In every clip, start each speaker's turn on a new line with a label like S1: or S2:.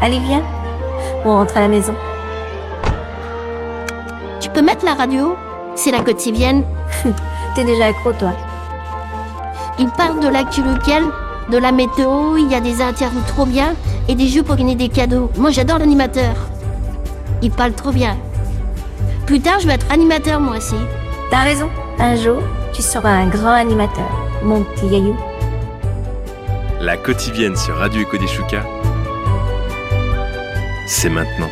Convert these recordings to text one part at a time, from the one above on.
S1: Allez, viens. On rentre à la maison.
S2: Tu peux mettre la radio ? C'est la quotidienne.
S1: T'es déjà accro, toi.
S2: Il parle de l'actu locale, de la météo, il y a des interviews trop bien et des jeux pour gagner des cadeaux. Moi, j'adore l'animateur. Il parle trop bien. Plus tard, je vais être animateur, moi aussi.
S1: T'as raison. Un jour, tu seras un grand animateur, mon petit Yayou.
S3: La quotidienne sur Radio Eco des Choucas, c'est maintenant.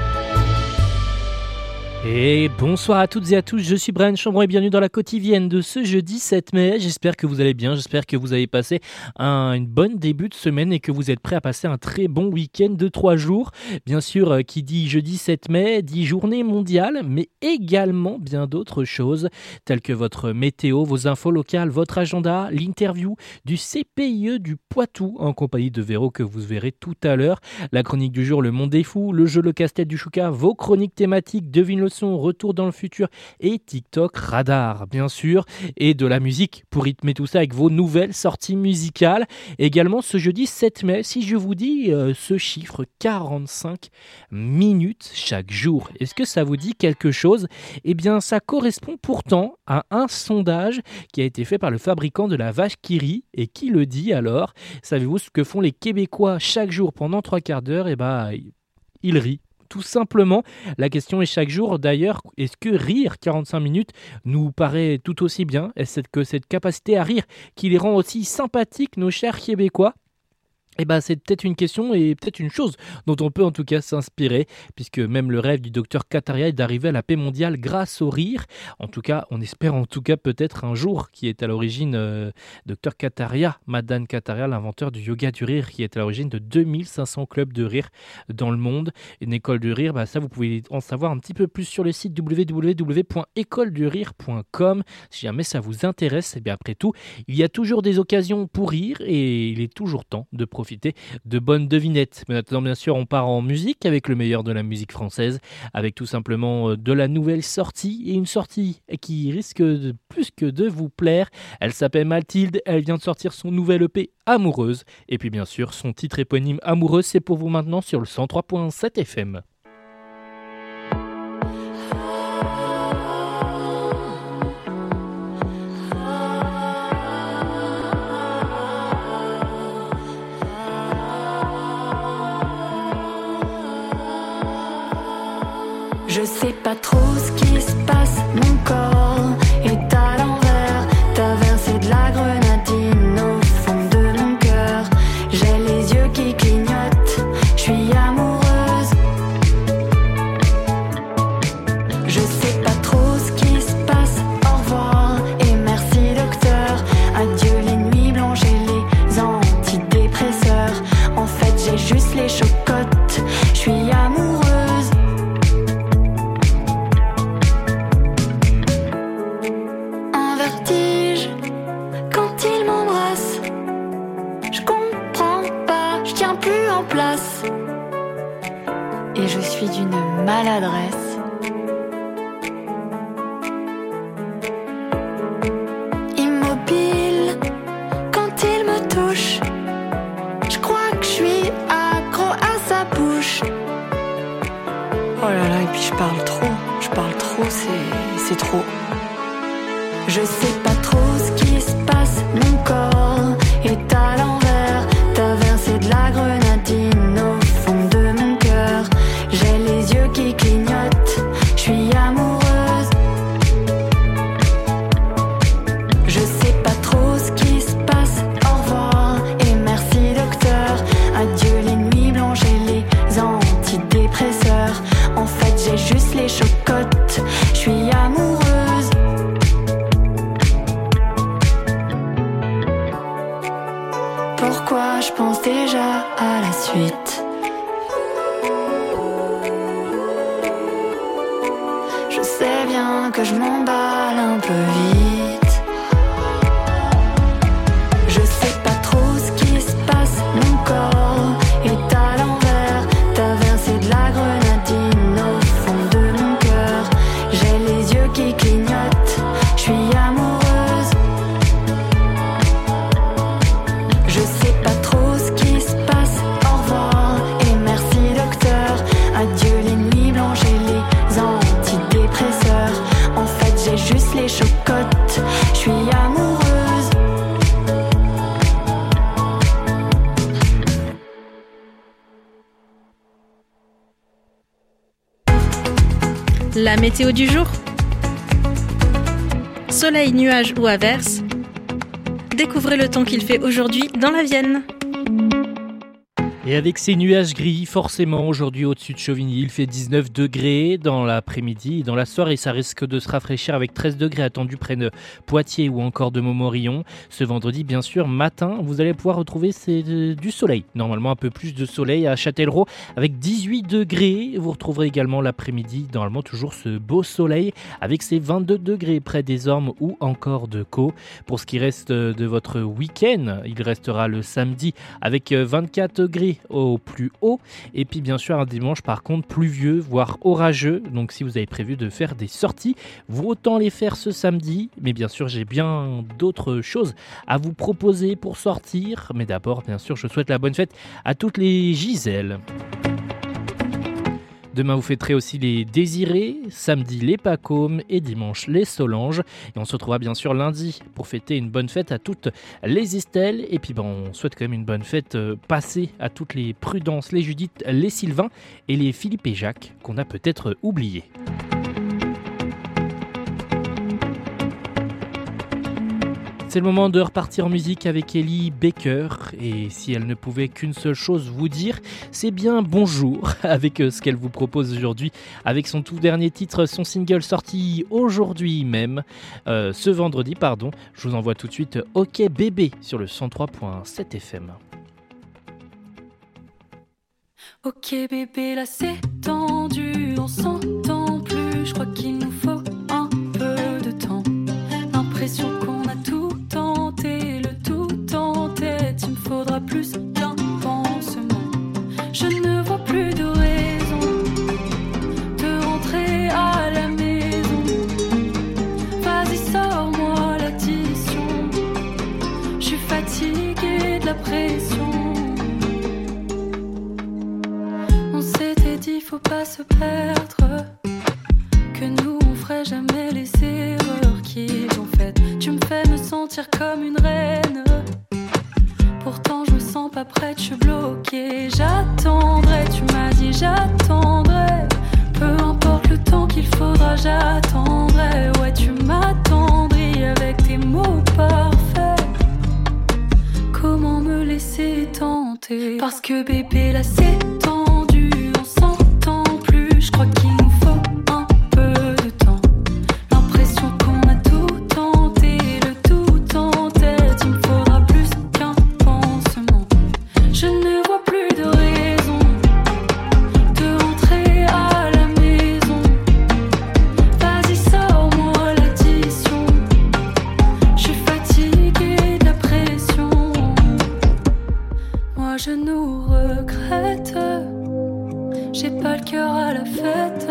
S4: Et bonsoir à toutes et à tous, je suis Brian Chambron et bienvenue dans la quotidienne de ce jeudi 7 mai. J'espère que vous allez bien, j'espère que vous avez passé une bonne début de semaine et que vous êtes prêts à passer un très bon week-end de 3 jours. Bien sûr, qui dit jeudi 7 mai, dit journée mondiale, mais également bien d'autres choses, telles que votre météo, vos infos locales, votre agenda, l'interview du CPIE du Poitou, en compagnie de Véro que vous verrez tout à l'heure, la chronique du jour, le monde des fous, le jeu le casse-tête du Chouka, vos chroniques thématiques, devine le son, retour dans le futur et TikTok Radar, bien sûr, et de la musique pour rythmer tout ça avec vos nouvelles sorties musicales. Également ce jeudi 7 mai, si je vous dis ce chiffre 45 minutes chaque jour, est-ce que ça vous dit quelque chose ? Eh bien, ça correspond pourtant à un sondage qui a été fait par le fabricant de la vache qui rit. Et qui le dit alors ? Savez-vous ce que font les Québécois chaque jour pendant 3 quarts d'heure ? Eh bien, ils rient. Tout simplement, la question est chaque jour d'ailleurs, est-ce que rire 45 minutes nous paraît tout aussi bien ? Est-ce que cette capacité à rire qui les rend aussi sympathiques, nos chers Québécois ? Eh ben, c'est peut-être une question et peut-être une chose dont on peut en tout cas s'inspirer, puisque même le rêve du docteur Kataria est d'arriver à la paix mondiale grâce au rire. En tout cas, on espère en tout cas peut-être un jour qui est à l'origine docteur Kataria, Madan Kataria, l'inventeur du yoga du rire, qui est à l'origine de 2500 clubs de rire dans le monde. Une école du rire, ça vous pouvez en savoir un petit peu plus sur le site www.écoledurire.com si jamais ça vous intéresse. Et bien après tout, il y a toujours des occasions pour rire et il est toujours temps de profiter de bonnes devinettes. Mais maintenant, bien sûr, on part en musique avec le meilleur de la musique française, avec tout simplement de la nouvelle sortie, et une sortie qui risque plus que de vous plaire. Elle s'appelle Mathilde, elle vient de sortir son nouvel EP Amoureuse, et puis bien sûr, son titre éponyme Amoureuse, c'est pour vous maintenant sur le 103.7 FM.
S5: Je sais pas trop ce qui se passe, mon corps est à l'envers. T'as versé de la grenadine au fond de mon cœur. J'ai les yeux qui clignotent, je suis amoureuse. Je sais pas trop ce qui se passe, au revoir et merci docteur. Adieu les nuits blanches et les antidépresseurs. En fait j'ai juste les chocottes, je suis amoureuse. Et je suis d'une maladresse. Immobile quand il me touche, je crois que je suis accro à sa bouche. Oh là là, et puis je parle trop, c'est trop. Je sais pas trop ce qui se passe, mon corps est à l'envers. T'as versé de la grenadine au fond de mon cœur. J'ai les yeux qui clignotent, je suis amoureuse. Je sais pas trop ce qui se passe, au revoir et merci docteur. Adieu les nuits blanches et les antidépresseurs. En fait j'ai juste les chocottes, je suis amoureuse. Pourquoi je pense déjà à la suite? Je sais bien que je m'emballe un peu vite. Je sais pas trop ce qui se passe, mon corps est à l'envers. T'as versé de la grenadine au fond de mon cœur. J'ai les yeux qui clignotent, je suis amoureuse. Je sais pas trop ce qui se passe, au revoir et merci suis amoureuse.
S6: La météo du jour. Soleil, nuages ou averses. Découvrez le temps qu'il fait aujourd'hui dans la Vienne.
S4: Et avec ces nuages gris, forcément, aujourd'hui au-dessus de Chauvigny, il fait 19 degrés dans l'après-midi et dans la soirée. Ça risque de se rafraîchir avec 13 degrés attendus près de Poitiers ou encore de Montmorillon. Ce vendredi, bien sûr, matin, vous allez pouvoir retrouver du soleil. Normalement, un peu plus de soleil à Châtellerault avec 18 degrés. Vous retrouverez également l'après-midi, normalement, toujours ce beau soleil avec ses 22 degrés près des Ormes ou encore de Caux. Pour ce qui reste de votre week-end, il restera le samedi avec 24 degrés au plus haut, et puis bien sûr un dimanche par contre pluvieux voire orageux, donc si vous avez prévu de faire des sorties, vous autant les faire ce samedi, mais bien sûr j'ai bien d'autres choses à vous proposer pour sortir, mais d'abord bien sûr je souhaite la bonne fête à toutes les Gisèle. Demain, vous fêterez aussi les Désirés, samedi les Pacômes et dimanche les Solanges. Et on se retrouvera bien sûr lundi pour fêter une bonne fête à toutes les Estelles. Et puis on souhaite quand même une bonne fête passée à toutes les Prudence, les Judith, les Sylvain et les Philippe et Jacques qu'on a peut-être oubliés. C'est le moment de repartir en musique avec Ellie Baker, et si elle ne pouvait qu'une seule chose vous dire, c'est bien bonjour avec ce qu'elle vous propose aujourd'hui, avec son tout dernier titre, son single sorti aujourd'hui même, ce vendredi pardon. Je vous envoie tout de suite OK Bébé sur le 103.7 FM.
S5: Ok bébé, là c'est tendu, on s'entend plus, je crois qu'il nous faut un peu de temps. L'impression qu'on a tout tenté, le tout en tête, il me faudra plus qu'un pansement. Je ne vois plus de raison de rentrer à la maison. Vas-y sors-moi l'addition, je suis fatiguée de la pression. On s'était dit faut pas se perdre, que nous on ferait jamais les erreurs qu'ils ont faites. Tu me fais me sentir comme une reine, pourtant je me sens pas prête, je suis bloquée. J'attendrai, tu m'as dit j'attendrai, peu importe le temps qu'il faudra, j'attendrai. Ouais, tu m'attendris avec tes mots parfaits. Comment me laisser tenter? Parce que bébé là c'est tendu, on s'entend plus, je crois qu'il nous faut un peu de temps. L'impression qu'on a tout tenté, le tout en tête, il me faudra plus qu'un pansement. Je ne vois plus de raison de rentrer à la maison. Vas-y sors-moi l'addition, je suis fatiguée de la pression. Moi je nous regrette, j'ai pas le cœur à la fête.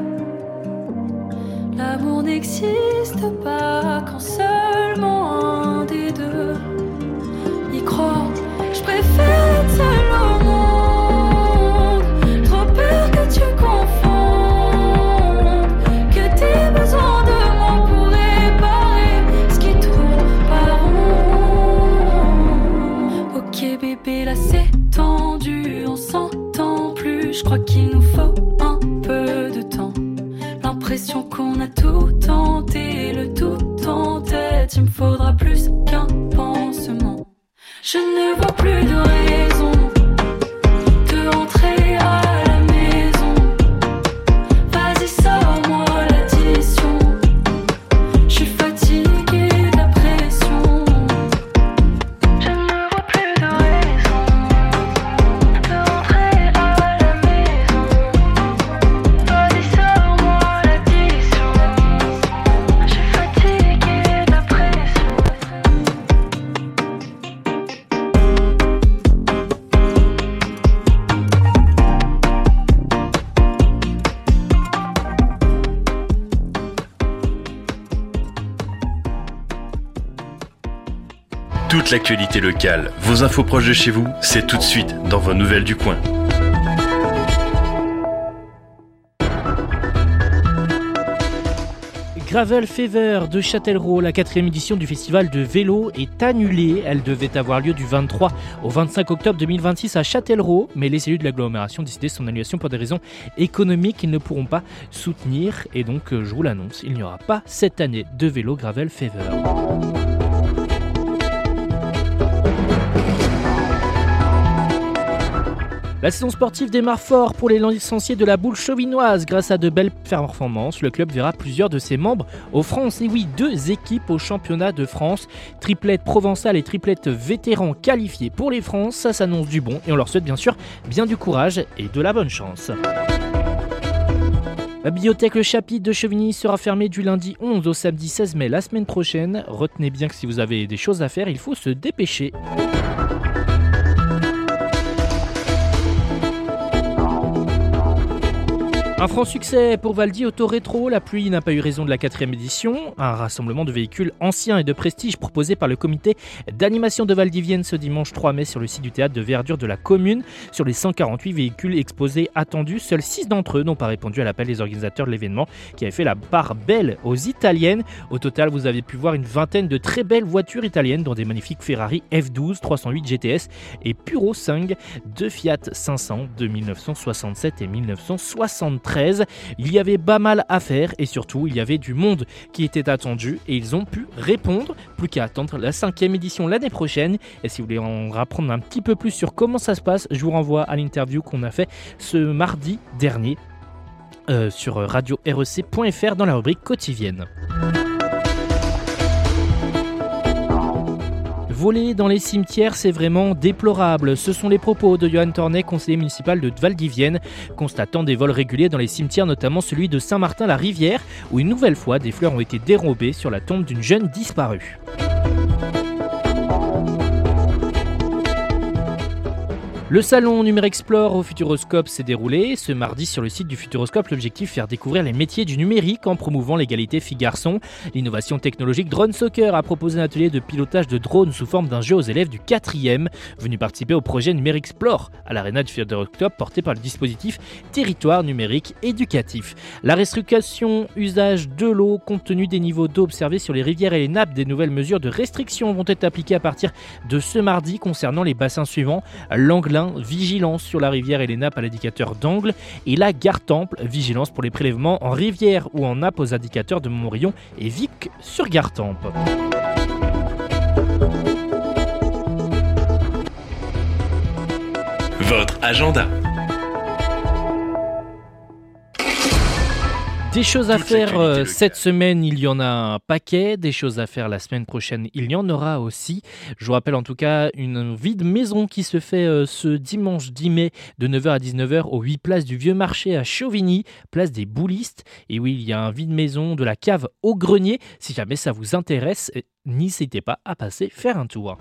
S5: L'amour n'existe pas quand seulement un des deux y croit. Je préfère être seule au monde, trop peur que tu confondes, que t'aies besoin de moi pour réparer ce qui tourne pas rond. Ok bébé là c'est tendu, on s'entend plus, je crois qu'il nous faut un peu de temps. L'impression qu'on a tout tenté, le tout en tête, il me faudra plus qu'un pansement. Je ne vois plus de raison de rentrer à la maison. Vas-y sors-moi l'addition, je suis fatiguée de la pression. Je ne vois plus de raison de rentrer à la maison. Vas-y sors-moi l'addition, je suis fatiguée de la pression.
S3: Toute l'actualité locale, vos infos proches de chez vous, c'est tout de suite dans vos nouvelles du coin.
S4: Gravel Fever de Châtellerault, la 4e édition du festival de vélo est annulée. Elle devait avoir lieu du 23 au 25 octobre 2026 à Châtellerault, mais les élus de l'agglomération ont décidé son annulation pour des raisons économiques qu'ils ne pourront pas soutenir. Et donc, je vous l'annonce, il n'y aura pas cette année de vélo Gravel Fever. La saison sportive démarre fort pour les licenciés de la Boule chauvinoise. Grâce à de belles performances, le club verra plusieurs de ses membres aux France. Et oui, 2 équipes au championnat de France. Triplette provençale et triplette vétéran qualifiés pour les France. Ça s'annonce du bon et on leur souhaite bien sûr bien du courage et de la bonne chance. La bibliothèque Le Chapitre de Chevigny sera fermée du lundi 11 au samedi 16 mai la semaine prochaine. Retenez bien que si vous avez des choses à faire, il faut se dépêcher. Un franc succès pour Valdi Auto Rétro, la pluie n'a pas eu raison de la 4e édition. Un rassemblement de véhicules anciens et de prestige proposé par le comité d'animation de Valdivienne ce dimanche 3 mai sur le site du théâtre de verdure de la commune. Sur les 148 véhicules exposés attendus, seuls 6 d'entre eux n'ont pas répondu à l'appel des organisateurs de l'événement qui avait fait la part belle aux italiennes. Au total, vous avez pu voir une vingtaine de très belles voitures italiennes dont des magnifiques Ferrari F12, 308 GTS et Puro 5, 2 Fiat 500 de 1967 et 1973. Il y avait pas mal à faire et surtout il y avait du monde qui était attendu et ils ont pu répondre. Plus qu'à attendre la 5e édition l'année prochaine. Et si vous voulez en apprendre un petit peu plus sur comment ça se passe, je vous renvoie à l'interview qu'on a fait ce mardi dernier sur radio-rec.fr dans la rubrique quotidienne. Voler dans les cimetières, c'est vraiment déplorable. Ce sont les propos de Johan Tornet, conseiller municipal de Valdivienne, constatant des vols réguliers dans les cimetières, notamment celui de Saint-Martin-la-Rivière, où une nouvelle fois, des fleurs ont été dérobées sur la tombe d'une jeune disparue. Le salon Numérexplore au Futuroscope s'est déroulé ce mardi sur le site du Futuroscope. L'objectif, faire découvrir les métiers du numérique en promouvant l'égalité filles-garçons. L'innovation technologique Drone Soccer a proposé un atelier de pilotage de drones sous forme d'un jeu aux élèves du 4e, venus participer au projet Numérexplore à l'aréna du Futuroscope porté par le dispositif Territoire numérique éducatif. La restriction usage de l'eau compte tenu des niveaux d'eau observés sur les rivières et les nappes, des nouvelles mesures de restriction vont être appliquées à partir de ce mardi concernant les bassins suivants: Langlin, vigilance sur la rivière et les nappes à l'indicateur d'angle, et la Gartemple, vigilance pour les prélèvements en rivière ou en nappe aux indicateurs de Montmorillon et Vic sur Gartemple.
S3: Votre agenda.
S4: Des choses à faire cette semaine, il y en a un paquet. Des choses à faire la semaine prochaine, il y en aura aussi. Je vous rappelle en tout cas une vide maison qui se fait ce dimanche 10 mai de 9h à 19h au 8 place du Vieux Marché à Chauvigny, place des Boulistes. Et oui, il y a un vide maison de la cave au grenier. Si jamais ça vous intéresse, n'hésitez pas à passer faire un tour.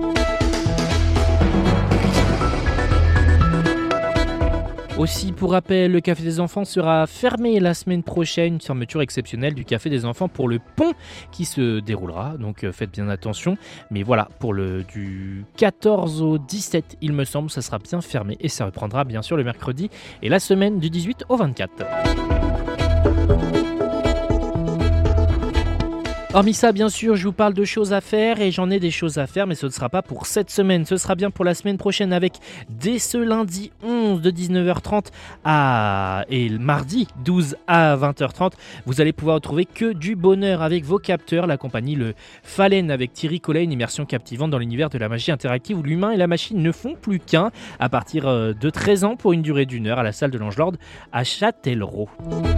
S4: Aussi, pour rappel, le Café des Enfants sera fermé la semaine prochaine, une fermeture exceptionnelle du Café des Enfants pour le pont qui se déroulera, donc faites bien attention. Mais voilà, pour le du 14 au 17, il me semble, ça sera bien fermé et ça reprendra bien sûr le mercredi et la semaine du 18 au 24. Hormis ça, bien sûr, je vous parle de choses à faire et j'en ai des choses à faire, mais ce ne sera pas pour cette semaine, ce sera bien pour la semaine prochaine avec dès ce lundi 11 de 19h30 et le mardi 12 à 20h30, vous allez pouvoir retrouver que du bonheur avec vos capteurs, la compagnie Le Falen avec Thierry Collet, une immersion captivante dans l'univers de la magie interactive où l'humain et la machine ne font plus qu'un, à partir de 13 ans pour une durée d'1 heure à la salle de l'Angelord à Châtellerault.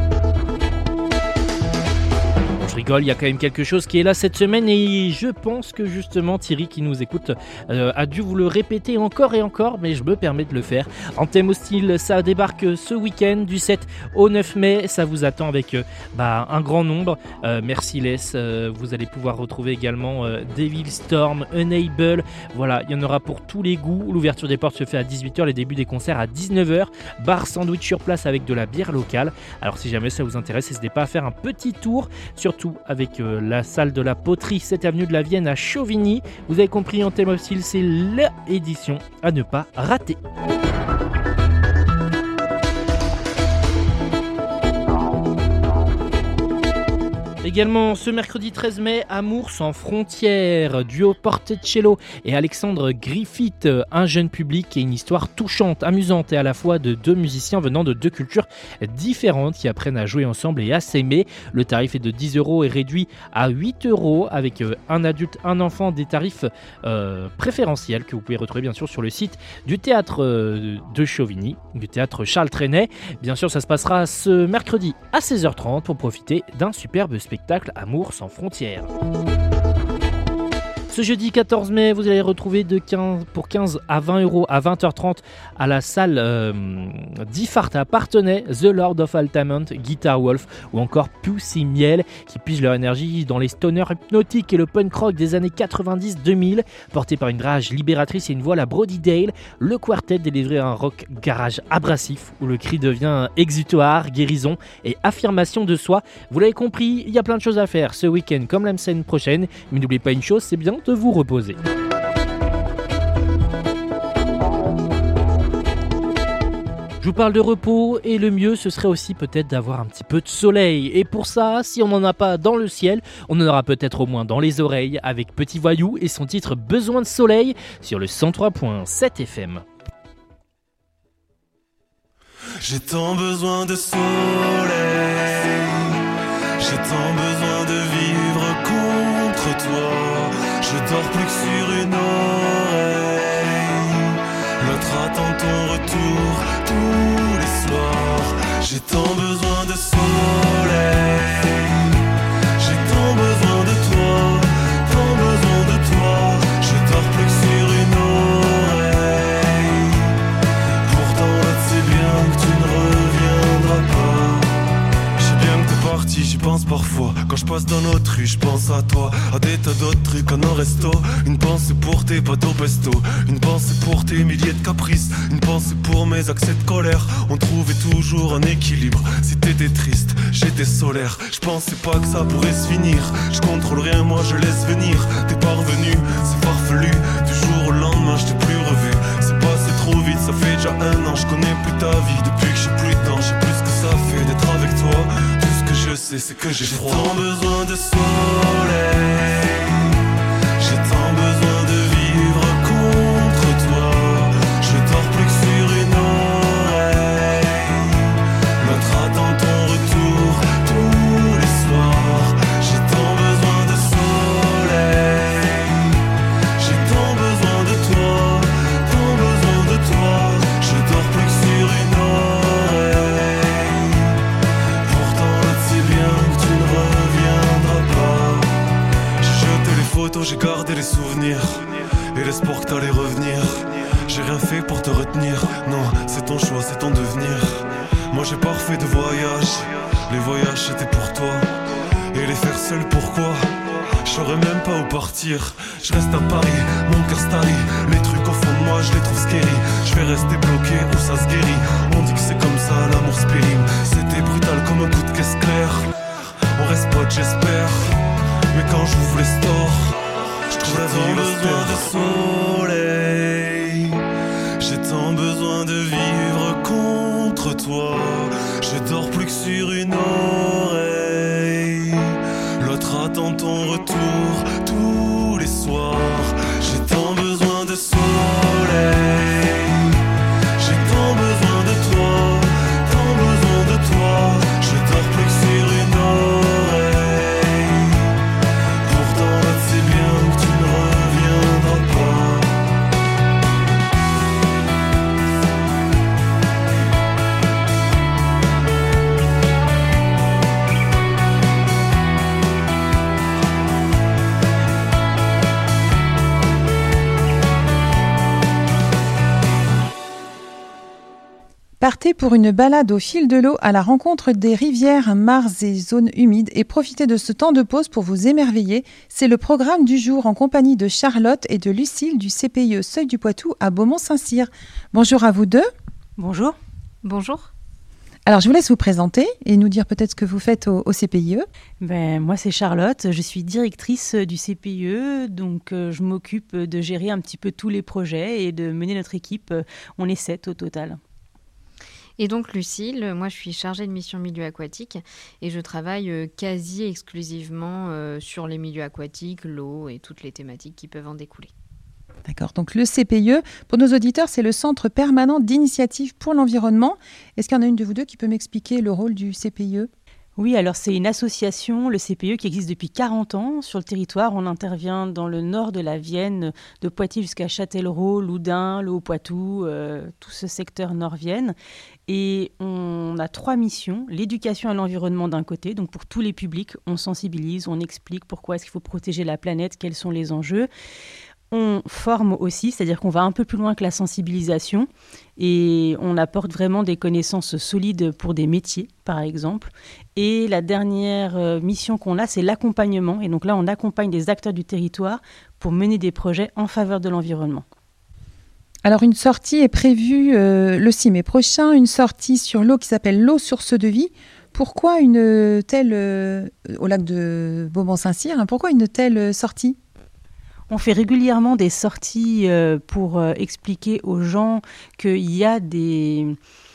S4: Je rigole, il y a quand même quelque chose qui est là cette semaine et je pense que justement Thierry qui nous écoute a dû vous le répéter encore et encore, mais je me permets de le faire. Anthem Hostile, ça débarque ce week-end du 7 au 9 mai, ça vous attend avec un grand nombre. Merciless, vous allez pouvoir retrouver également Devil Storm, Unable, voilà, il y en aura pour tous les goûts. L'ouverture des portes se fait à 18h, les débuts des concerts à 19h, bar sandwich sur place avec de la bière locale. Alors si jamais ça vous intéresse, n'hésitez pas à faire un petit tour, surtout avec la salle de la poterie, 7 avenue de la Vienne à Chauvigny. Vous avez compris, Anthem Hostile, c'est l'édition à ne pas rater. Également ce mercredi 13 mai, Amour sans frontières, duo Porticello et Alexandre Griffith, un jeune public et une histoire touchante, amusante et à la fois de deux musiciens venant de deux cultures différentes qui apprennent à jouer ensemble et à s'aimer. Le tarif est de 10 € et réduit à 8 € avec un adulte, un enfant, des tarifs préférentiels que vous pouvez retrouver bien sûr sur le site du théâtre de Chauvigny, du théâtre Charles Trenet. Bien sûr, ça se passera ce mercredi à 16h30 pour profiter d'un superbe spectacle Amour sans frontières. Ce jeudi 14 mai, vous allez retrouver pour 15 à 20 € à 20h30 à la salle d'Ifart à Parthenay, The Lord of Altamont, Guitar Wolf ou encore Pussy Miel qui pigent leur énergie dans les stoners hypnotiques et le punk rock des années 90-2000. Porté par une rage libératrice et une voix à la Brody Dale, le quartet délivre un rock garage abrasif où le cri devient exutoire, guérison et affirmation de soi. Vous l'avez compris, il y a plein de choses à faire ce week-end comme la semaine prochaine, mais n'oubliez pas une chose, c'est bien de vous reposer. Je vous parle de repos et le mieux ce serait aussi peut-être d'avoir un petit peu de soleil. Et pour ça, si on n'en a pas dans le ciel, on en aura peut-être au moins dans les oreilles avec Petit Voyou et son titre Besoin de soleil sur le 103.7 FM.
S7: J'ai tant besoin de soleil, j'ai tant besoin de vivre contre toi. Je dors plus que sur une oreille, l'autre attend ton retour tous les soirs. J'ai tant besoin de soleil, j'ai tant besoin de toi, tant besoin de toi. Je dors plus que sur une oreille, pourtant l'autre sait bien que tu ne reviendras pas. Je sais bien que t'es parti, j'y pense parfois. Quand je passe dans notre rue, je pense à toi, à des tas d'autres trucs en un resto. Une pensée pour tes pâtes au pesto, une pensée pour tes milliers de caprices, une pensée pour mes accès de colère. On trouvait toujours un équilibre. Si t'étais triste, j'étais solaire. Je pensais pas que ça pourrait se finir. Je contrôle rien, moi je laisse venir. T'es parvenu, c'est farfelu. Du jour au lendemain, je t'ai plus revu. C'est passé trop vite, ça fait déjà 1 an. Je connais plus ta vie depuis que j'ai plus de temps. Je sais plus ce que ça fait d'être avec toi. Tout ce que je sais, c'est que j'ai froid. J'ai tant besoin de soleil, j'ai tant besoin de vivre contre toi. Je dors plus que sur une oreille, l'autre attend ton retour tous les soirs. J'ai tant besoin de soleil, j'ai tant besoin de toi, tant besoin de toi. Je dors plus que sur une oreille, pourtant l'autre sait bien que tu ne reviendras pas. J'ai jeté les photos, j'ai gardé les souvenirs et l'espoir que t'allais revenir. J'ai rien fait pour te retenir, non, c'est ton choix, c'est ton devenir. Moi j'ai pas refait de voyage, les voyages c'était pour toi. Et les faire seul, pourquoi? Je saurais même pas où partir. Je reste à Paris, mon cœur starie. Les trucs au fond de moi, je les trouve scary. Je vais rester bloqué où ça se guérit. On dit que c'est comme ça, l'amour se périme. C'était brutal comme un coup de caisse claire. On reste potes, j'espère. Mais quand j'ouvre les stores, je trouve la vie besoin de soleil. J'ai tant besoin de vivre contre toi. Je dors plus que sur une oreille, l'autre attend ton retour tous les soirs. J'ai tant besoin de soleil, j'ai tant besoin de toi, tant besoin de toi. Je dors plus que sur une oreille, pourtant l'autre sait bien que tu ne reviendras pas.
S8: Partez pour une balade au fil de l'eau à la rencontre des rivières, mares et zones humides et profitez de ce temps de pause pour vous émerveiller. C'est le programme du jour en compagnie de Charlotte et de Lucille du CPIE Seuil du Poitou à Beaumont-Saint-Cyr. Bonjour à vous deux.
S9: Bonjour. Bonjour.
S8: Alors je vous laisse vous présenter et nous dire peut-être ce que vous faites au CPIE.
S9: Moi c'est Charlotte, je suis directrice du CPIE, donc je m'occupe de gérer un petit peu tous les projets et de mener notre équipe. On est 7 au total.
S10: Et donc Lucille, moi je suis chargée de mission milieu aquatique et je travaille quasi exclusivement sur les milieux aquatiques, l'eau et toutes les thématiques qui peuvent en découler.
S8: D'accord, donc le CPIE, pour nos auditeurs, c'est le Centre permanent d'initiative pour l'environnement. Est-ce qu'il y en a une de vous deux qui peut m'expliquer le rôle du CPIE ?
S9: Oui, alors c'est une association, le CPIE, qui existe depuis 40 ans sur le territoire. On intervient dans le nord de la Vienne, de Poitiers jusqu'à Châtellerault, Loudun, le Haut-Poitou, tout ce secteur nord-Vienne. Et on a 3 missions. L'éducation à l'environnement d'un côté, donc pour tous les publics, on sensibilise, on explique pourquoi est-ce qu'il faut protéger la planète, quels sont les enjeux. On forme aussi, c'est-à-dire qu'on va un peu plus loin que la sensibilisation et on apporte vraiment des connaissances solides pour des métiers, par exemple. Et la dernière mission qu'on a, c'est l'accompagnement. Et donc là, on accompagne des acteurs du territoire pour mener des projets en faveur de l'environnement.
S8: Alors, une sortie est prévue le 6 mai prochain, une sortie sur l'eau qui s'appelle l'eau source de vie. Pourquoi une telle, au lac de Beaumont-Saint-Cyr, pourquoi une telle sortie ?
S9: On fait régulièrement des sorties pour expliquer aux gens qu'il y a des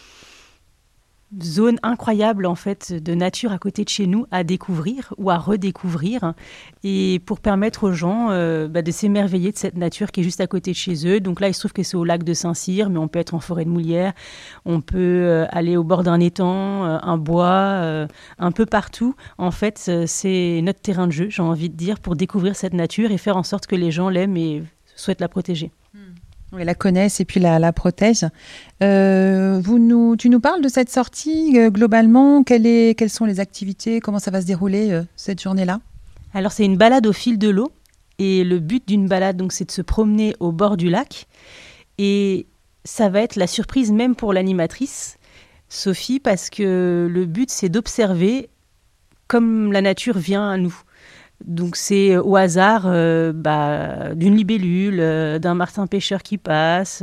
S9: zones incroyables en fait, de nature à côté de chez nous à découvrir ou à redécouvrir et pour permettre aux gens de s'émerveiller de cette nature qui est juste à côté de chez eux. Donc là, il se trouve que c'est au lac de Saint-Cyr, mais on peut être en forêt de Moulières, on peut aller au bord d'un étang, un bois, un peu partout. En fait, c'est notre terrain de jeu, j'ai envie de dire, pour découvrir cette nature et faire en sorte que les gens l'aiment et souhaitent la protéger.
S8: Oui, la connaissent et puis la protègent. Tu nous parles de cette sortie globalement. Quelles sont les activités? Comment ça va se dérouler cette journée-là?
S9: Alors, c'est une balade au fil de l'eau. Et le but d'une balade, donc, c'est de se promener au bord du lac. Et ça va être la surprise même pour l'animatrice, Sophie, parce que le but, c'est d'observer comme la nature vient à nous. Donc c'est au hasard d'une libellule, d'un martin pêcheur qui passe,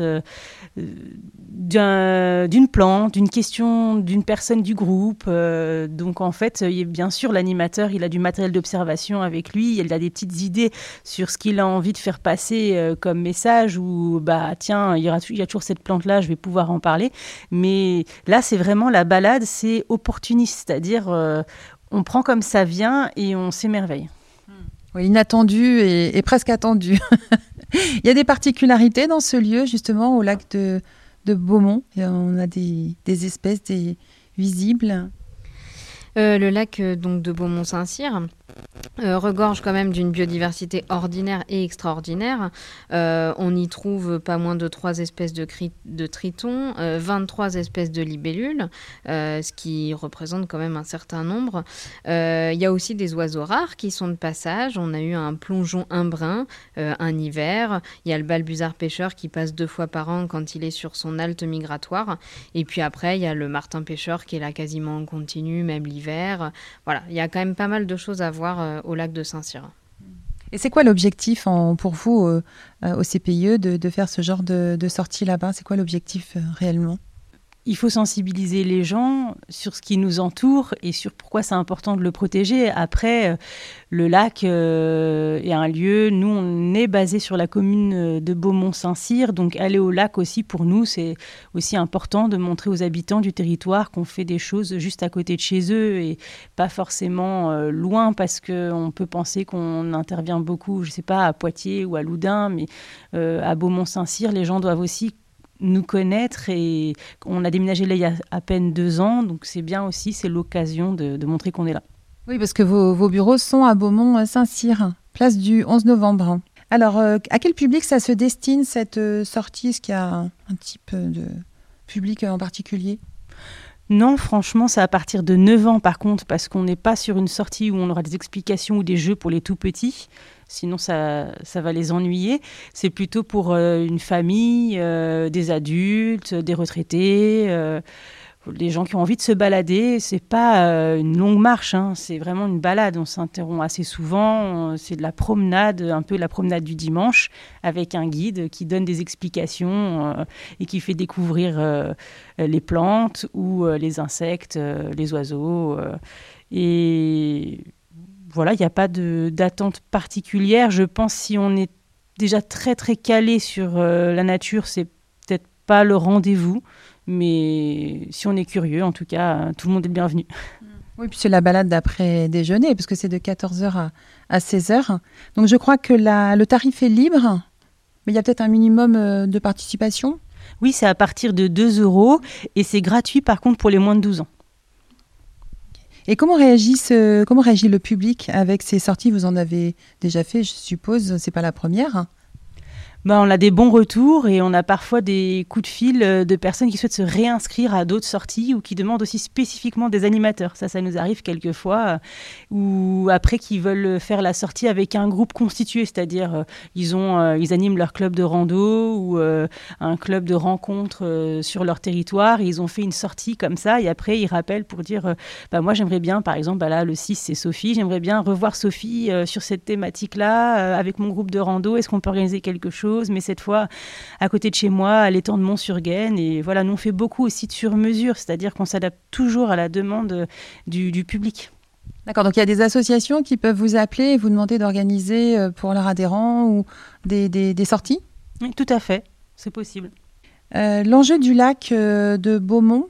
S9: d'une plante, d'une question d'une personne du groupe. Donc en fait, bien sûr, l'animateur, il a du matériel d'observation avec lui, il a des petites idées sur ce qu'il a envie de faire passer comme message ou tiens, il y a toujours cette plante-là, je vais pouvoir en parler. Mais là, c'est vraiment la balade, c'est opportuniste, c'est-à-dire on prend comme ça vient et on s'émerveille.
S8: Oui, inattendu et presque attendu. Il y a des particularités dans ce lieu, justement, au lac de Beaumont. On a des espèces visibles.
S10: Le lac donc, de Beaumont-Saint-Cyr regorge quand même d'une biodiversité ordinaire et extraordinaire. On y trouve pas moins de 3 espèces de tritons, 23 espèces de libellules, ce qui représente quand même un certain nombre. Il y a aussi des oiseaux rares qui sont de passage. On a eu un plongeon imbrun un hiver. Il y a le balbuzard pêcheur qui passe 2 fois par an quand il est sur son halte migratoire. Et puis après, il y a le martin pêcheur qui est là quasiment en continu, même l'hiver. Voilà, il y a quand même pas mal de choses à voir au lac de Saint-Cyr.
S8: Et c'est quoi l'objectif pour vous au CPIE de faire ce genre de sortie là-bas? C'est quoi l'objectif réellement?
S9: Il faut sensibiliser les gens sur ce qui nous entoure et sur pourquoi c'est important de le protéger. Après, le lac est un lieu, nous on est basé sur la commune de Beaumont-Saint-Cyr, donc aller au lac aussi pour nous c'est aussi important de montrer aux habitants du territoire qu'on fait des choses juste à côté de chez eux et pas forcément loin parce qu'on peut penser qu'on intervient beaucoup, je ne sais pas, à Poitiers ou à Loudun, mais à Beaumont-Saint-Cyr, les gens doivent aussi nous connaître et on a déménagé là il y a à peine 2 ans, donc c'est bien aussi, c'est l'occasion de montrer qu'on est là.
S8: Oui, parce que vos bureaux sont à Beaumont-Saint-Cyr, place du 11 novembre. Alors, à quel public ça se destine cette sortie? Est-ce qu'il y a un type de public en particulier?
S9: Non, franchement, c'est à partir de 9 ans par contre, parce qu'on n'est pas sur une sortie où on aura des explications ou des jeux pour les tout petits. Sinon, ça va les ennuyer. C'est plutôt pour une famille, des adultes, des retraités, les gens qui ont envie de se balader. C'est pas une longue marche, hein, c'est vraiment une balade. On s'interrompt assez souvent. C'est de la promenade, un peu la promenade du dimanche, avec un guide qui donne des explications et qui fait découvrir les plantes ou les insectes, les oiseaux. Et voilà, il n'y a pas d'attente particulière. Je pense si on est déjà très très calé sur la nature, c'est peut-être pas le rendez-vous. Mais si on est curieux, en tout cas, tout le monde est le bienvenu.
S8: Oui, puis c'est la balade d'après déjeuner, parce que c'est de 14h à 16h. Donc je crois que le tarif est libre, mais il y a peut-être un minimum de participation.
S9: Oui, c'est à partir de 2 € et c'est gratuit par contre pour les moins de 12 ans.
S8: Et comment réagit le public avec ces sorties? Vous en avez déjà fait, je suppose, c'est pas la première.
S9: On a des bons retours et on a parfois des coups de fil de personnes qui souhaitent se réinscrire à d'autres sorties ou qui demandent aussi spécifiquement des animateurs. Ça nous arrive quelquefois. Ou après, qui veulent faire la sortie avec un groupe constitué, c'est-à-dire ils animent leur club de rando ou un club de rencontre sur leur territoire. Et ils ont fait une sortie comme ça et après, ils rappellent pour dire moi, j'aimerais bien, par exemple, là, le 6, c'est Sophie. J'aimerais bien revoir Sophie sur cette thématique-là avec mon groupe de rando. Est-ce qu'on peut organiser quelque chose? Mais cette fois à côté de chez moi, à l'étang de Mont-sur-Gaine. Et voilà, nous on fait beaucoup aussi de sur-mesure, c'est-à-dire qu'on s'adapte toujours à la demande du public.
S8: D'accord, donc il y a des associations qui peuvent vous appeler et vous demander d'organiser pour leurs adhérents ou des sorties?
S9: Oui, tout à fait, c'est possible.
S8: L'enjeu du lac de Beaumont,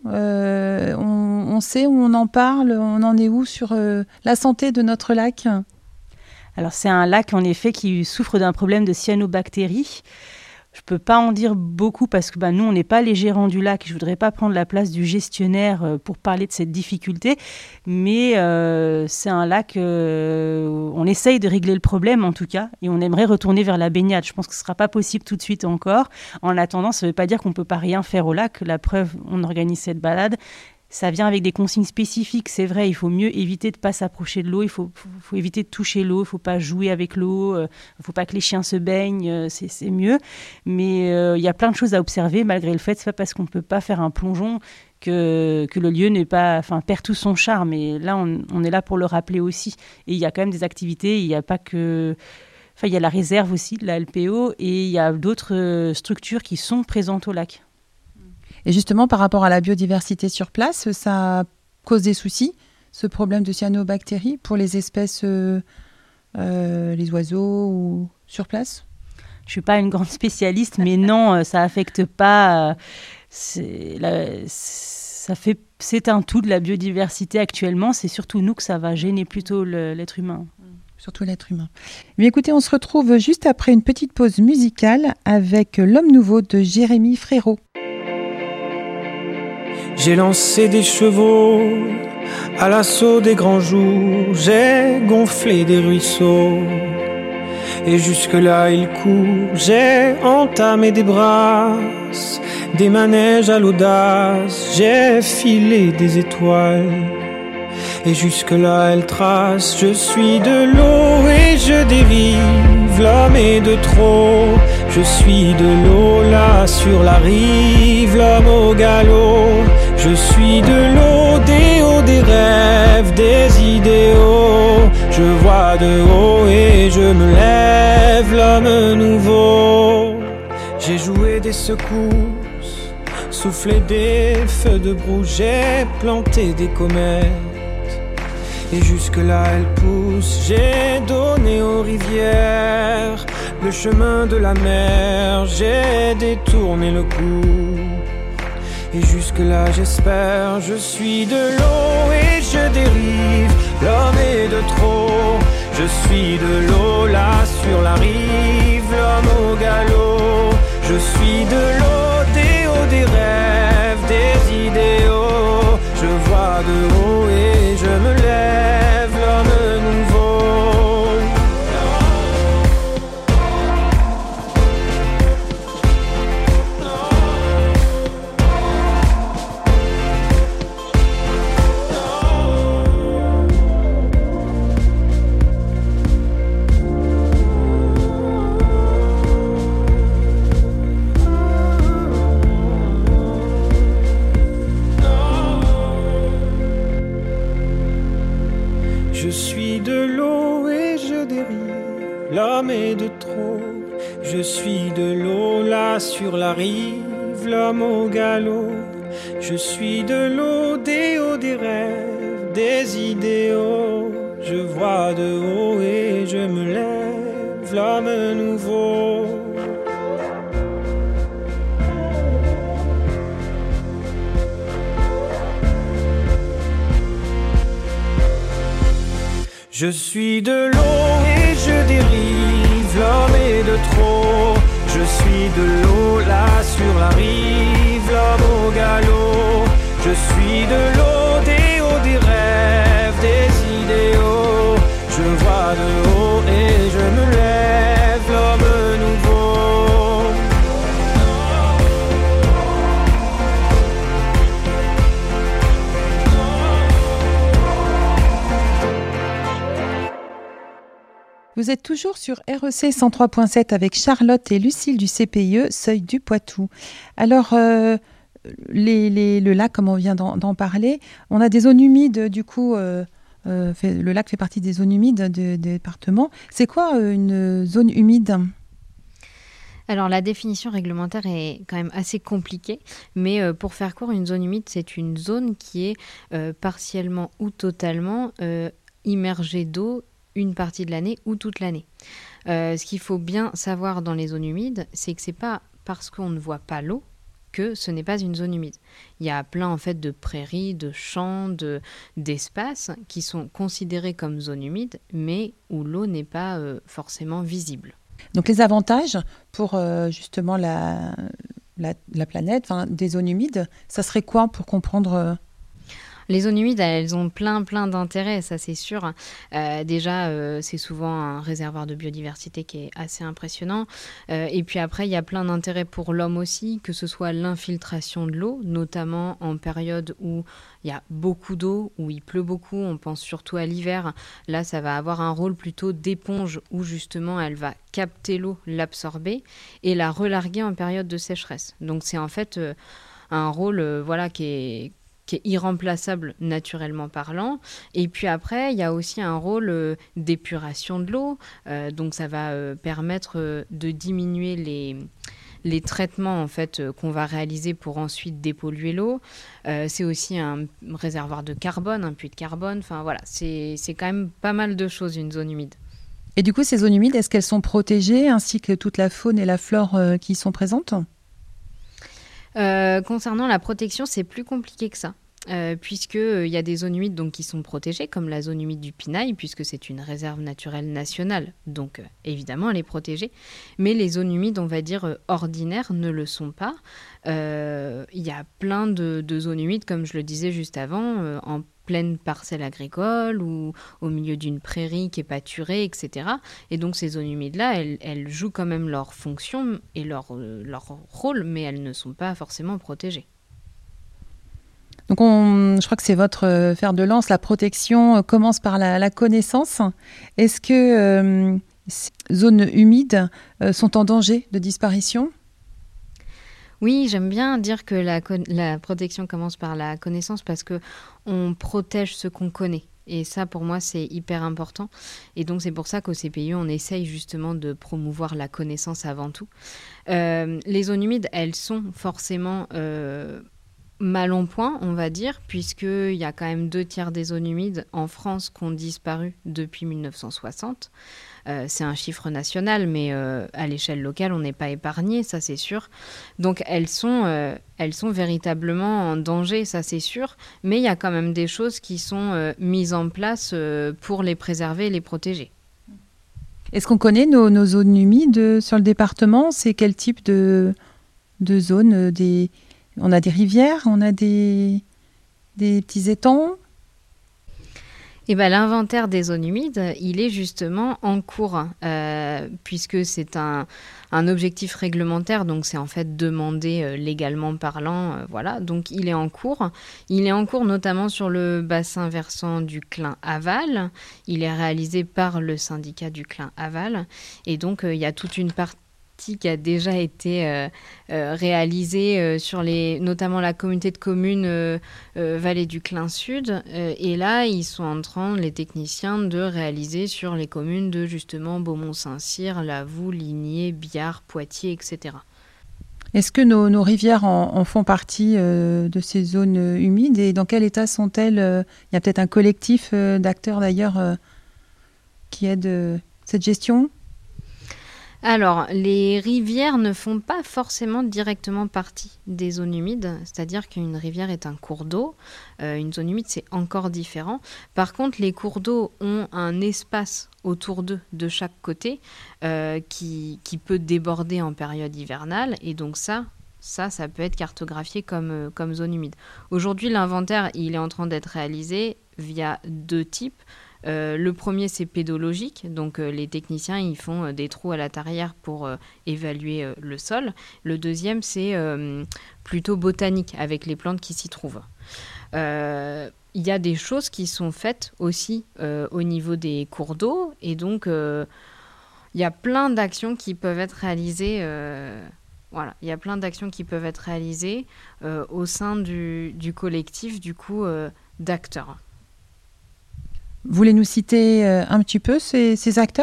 S8: on sait où on en parle, on en est où sur la santé de notre lac?
S9: Alors c'est un lac en effet qui souffre d'un problème de cyanobactéries. Je ne peux pas en dire beaucoup parce que nous, on n'est pas les gérants du lac. Je ne voudrais pas prendre la place du gestionnaire pour parler de cette difficulté. Mais c'est un lac, on essaye de régler le problème en tout cas. Et on aimerait retourner vers la baignade. Je pense que ce ne sera pas possible tout de suite encore. En attendant, ça ne veut pas dire qu'on ne peut pas rien faire au lac. La preuve, on organise cette balade. Ça vient avec des consignes spécifiques, c'est vrai, il faut mieux éviter de ne pas s'approcher de l'eau, il faut éviter de toucher l'eau, il ne faut pas jouer avec l'eau, il ne faut pas que les chiens se baignent, c'est mieux. Mais il y a plein de choses à observer malgré le fait, c'est pas parce qu'on ne peut pas faire un plongeon que le lieu perd tout son charme. Et là, on est là pour le rappeler aussi. Et il y a quand même des activités, il n'y a pas que... il y a la réserve aussi de la LPO et il y a d'autres structures qui sont présentes au lac.
S8: Et justement, par rapport à la biodiversité sur place, ça cause des soucis, ce problème de cyanobactéries pour les espèces, les oiseaux ou sur place?
S9: Je ne suis pas une grande spécialiste, mais non, ça n'affecte pas. C'est un tout de la biodiversité actuellement. C'est surtout nous que ça va gêner plutôt l'être humain.
S8: Surtout l'être humain. Mais écoutez, on se retrouve juste après une petite pause musicale avec L'Homme Nouveau de Jérémy Frérot.
S11: J'ai lancé des chevaux à l'assaut des grands jours, j'ai gonflé des ruisseaux et jusque-là il court. J'ai entamé des brasses, des manèges à l'audace, j'ai filé des étoiles et jusque-là elle trace. Je suis de l'eau et je dérive, l'homme est de trop. Je suis de l'eau là sur la rive, l'homme au galop. Je suis de l'eau, des hauts, des rêves, des idéaux. Je vois de haut et je me lève, l'homme nouveau. J'ai joué des secousses, soufflé des feux de proue, j'ai planté des comètes. Et jusque-là elles poussent, j'ai donné aux rivières le chemin de la mer, j'ai détourné le cours. Et jusque-là j'espère, je suis de l'eau et je dérive, l'homme est de trop. Je suis de l'eau là sur la rive, l'homme au galop. Je suis de l'eau, des hauts, des rêves, des idéaux. Je vois de haut et je me lève, l'homme nouveau. Je suis de l'eau et je dérive, l'homme est de trop. Je suis de l'eau là sur la rive, l'homme au galop. Je suis de l'eau, des hauts, des rêves, des idéaux. Je vois de haut et je me lève, l'homme nouveau. Je suis de l'eau et je dérive, l'homme est de trop. Je suis de l'eau là sur la rive, l'homme au galop. Je suis de l'eau, des hauts, des rêves, des idéaux. Je vois de haut et je me lève, l'homme nouveau.
S8: Vous êtes toujours sur REC 103.7 avec Charlotte et Lucille du CPIE, Seuil du Poitou. Alors, le lac, comme on vient d'en parler, on a des zones humides, du coup, le lac fait partie des zones humides des départements. C'est quoi une zone humide ?
S10: Alors la définition réglementaire est quand même assez compliquée, mais pour faire court, une zone humide, c'est une zone qui est partiellement ou totalement immergée d'eau une partie de l'année ou toute l'année. Ce qu'il faut bien savoir dans les zones humides, c'est que c'est pas parce qu'on ne voit pas l'eau que ce n'est pas une zone humide. Il y a plein en fait de prairies, de champs, d'espaces qui sont considérés comme zones humides, mais où l'eau n'est pas forcément visible.
S8: Donc les avantages pour justement la planète, des zones humides, ça serait quoi pour comprendre
S10: Les zones humides, elles ont plein d'intérêts, ça c'est sûr. Déjà, c'est souvent un réservoir de biodiversité qui est assez impressionnant. Et puis après, il y a plein d'intérêts pour l'homme aussi, que ce soit l'infiltration de l'eau, notamment en période où il y a beaucoup d'eau, où il pleut beaucoup, on pense surtout à l'hiver. Là, ça va avoir un rôle plutôt d'éponge, où justement, elle va capter l'eau, l'absorber et la relarguer en période de sécheresse. Donc c'est en fait un rôle qui est irremplaçable naturellement parlant. Et puis après, il y a aussi un rôle d'épuration de l'eau. Donc ça va permettre de diminuer les traitements en fait, qu'on va réaliser pour ensuite dépolluer l'eau. C'est aussi un réservoir de carbone, un puits de carbone. Enfin voilà, c'est quand même pas mal de choses, une zone humide.
S8: Et du coup, ces zones humides, est-ce qu'elles sont protégées, ainsi que toute la faune et la flore qui y sont présentes ?
S10: Concernant la protection, c'est plus compliqué que ça. Puisqu'il y a des zones humides donc, qui sont protégées, comme la zone humide du Pinail, puisque c'est une réserve naturelle nationale, donc évidemment elle est protégée. Mais les zones humides, on va dire ordinaires, ne le sont pas. Il y a plein de zones humides, comme je le disais juste avant, en pleine parcelle agricole ou au milieu d'une prairie qui est pâturée, etc. Et donc ces zones humides-là, elles jouent quand même leur fonction et leur rôle, mais elles ne sont pas forcément protégées.
S8: Donc je crois que c'est votre fer de lance, la protection commence par la connaissance. Est-ce que ces zones humides sont en danger de disparition ?
S10: Oui, j'aime bien dire que la protection commence par la connaissance parce qu'on protège ce qu'on connaît. Et ça, pour moi, c'est hyper important. Et donc, c'est pour ça qu'au CPIE, on essaye justement de promouvoir la connaissance avant tout. Les zones humides, elles sont forcément mal en point, on va dire, puisqu'il y a quand même 2/3 des zones humides en France qui ont disparu depuis 1960. C'est un chiffre national, mais à l'échelle locale, on n'est pas épargné, ça c'est sûr. Donc elles sont véritablement en danger, ça c'est sûr, mais il y a quand même des choses qui sont mises en place pour les préserver et les protéger.
S8: Est-ce qu'on connaît nos zones humides sur le département ? C'est quel type de zones On a des rivières, on a des petits étangs.
S10: Eh ben, l'inventaire des zones humides, il est justement en cours, puisque c'est un objectif réglementaire, donc c'est en fait demandé légalement parlant, voilà. Donc il est en cours. Il est en cours notamment sur le bassin versant du Clin-Aval. Il est réalisé par le syndicat du Clin-Aval. Et donc il y a toute une partie qui a déjà été réalisée sur notamment la communauté de communes Vallée du Clin Sud. Et là, ils sont en train, les techniciens, de réaliser sur les communes de justement Beaumont-Saint-Cyr, Lavoux, Ligné, Biard, Poitiers, etc.
S8: Est-ce que nos rivières en font partie de ces zones humides et dans quel état sont-elles ? Il y a peut-être un collectif d'acteurs d'ailleurs qui aide cette gestion ?
S10: Alors, les rivières ne font pas forcément directement partie des zones humides, c'est-à-dire qu'une rivière est un cours d'eau, une zone humide c'est encore différent. Par contre, les cours d'eau ont un espace autour d'eux de chaque côté qui peut déborder en période hivernale, et donc ça peut être cartographié comme zone humide. Aujourd'hui, l'inventaire, il est en train d'être réalisé via 2 types. Le premier, c'est pédologique, donc les techniciens ils font des trous à la tarière pour évaluer le sol. Le deuxième, c'est plutôt botanique, avec les plantes qui s'y trouvent. Il y a des choses qui sont faites aussi au niveau des cours d'eau, et donc il y a plein d'actions qui peuvent être réalisées. Voilà, il y a plein d'actions qui peuvent être réalisées au sein du collectif d'acteurs.
S8: Vous voulez nous citer un petit peu ces acteurs ?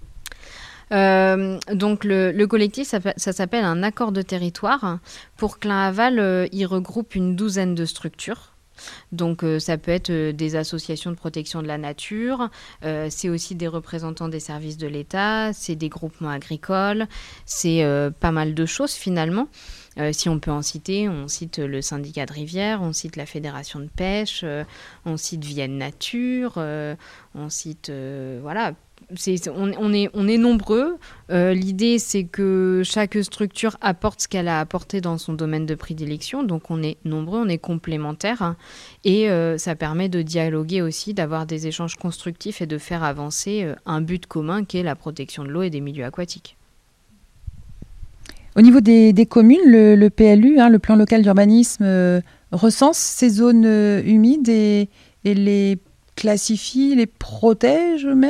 S10: Donc le collectif, ça s'appelle un accord de territoire. Pour Clain-Aval, il regroupe une 12aine de structures. Donc ça peut être des associations de protection de la nature, c'est aussi des représentants des services de l'État, c'est des groupements agricoles, c'est pas mal de choses finalement. Si on peut en citer, on cite le syndicat de rivière, on cite la fédération de pêche, on cite Vienne Nature, on cite voilà. On est nombreux. L'idée, c'est que chaque structure apporte ce qu'elle a apporté dans son domaine de prédilection. Donc, on est nombreux, on est complémentaires. Hein, et ça permet de dialoguer aussi, d'avoir des échanges constructifs et de faire avancer un but commun qui est la protection de l'eau et des milieux aquatiques.
S8: Au niveau des communes, le PLU, le plan local d'urbanisme, recense ces zones humides et les classifie, les protège même ?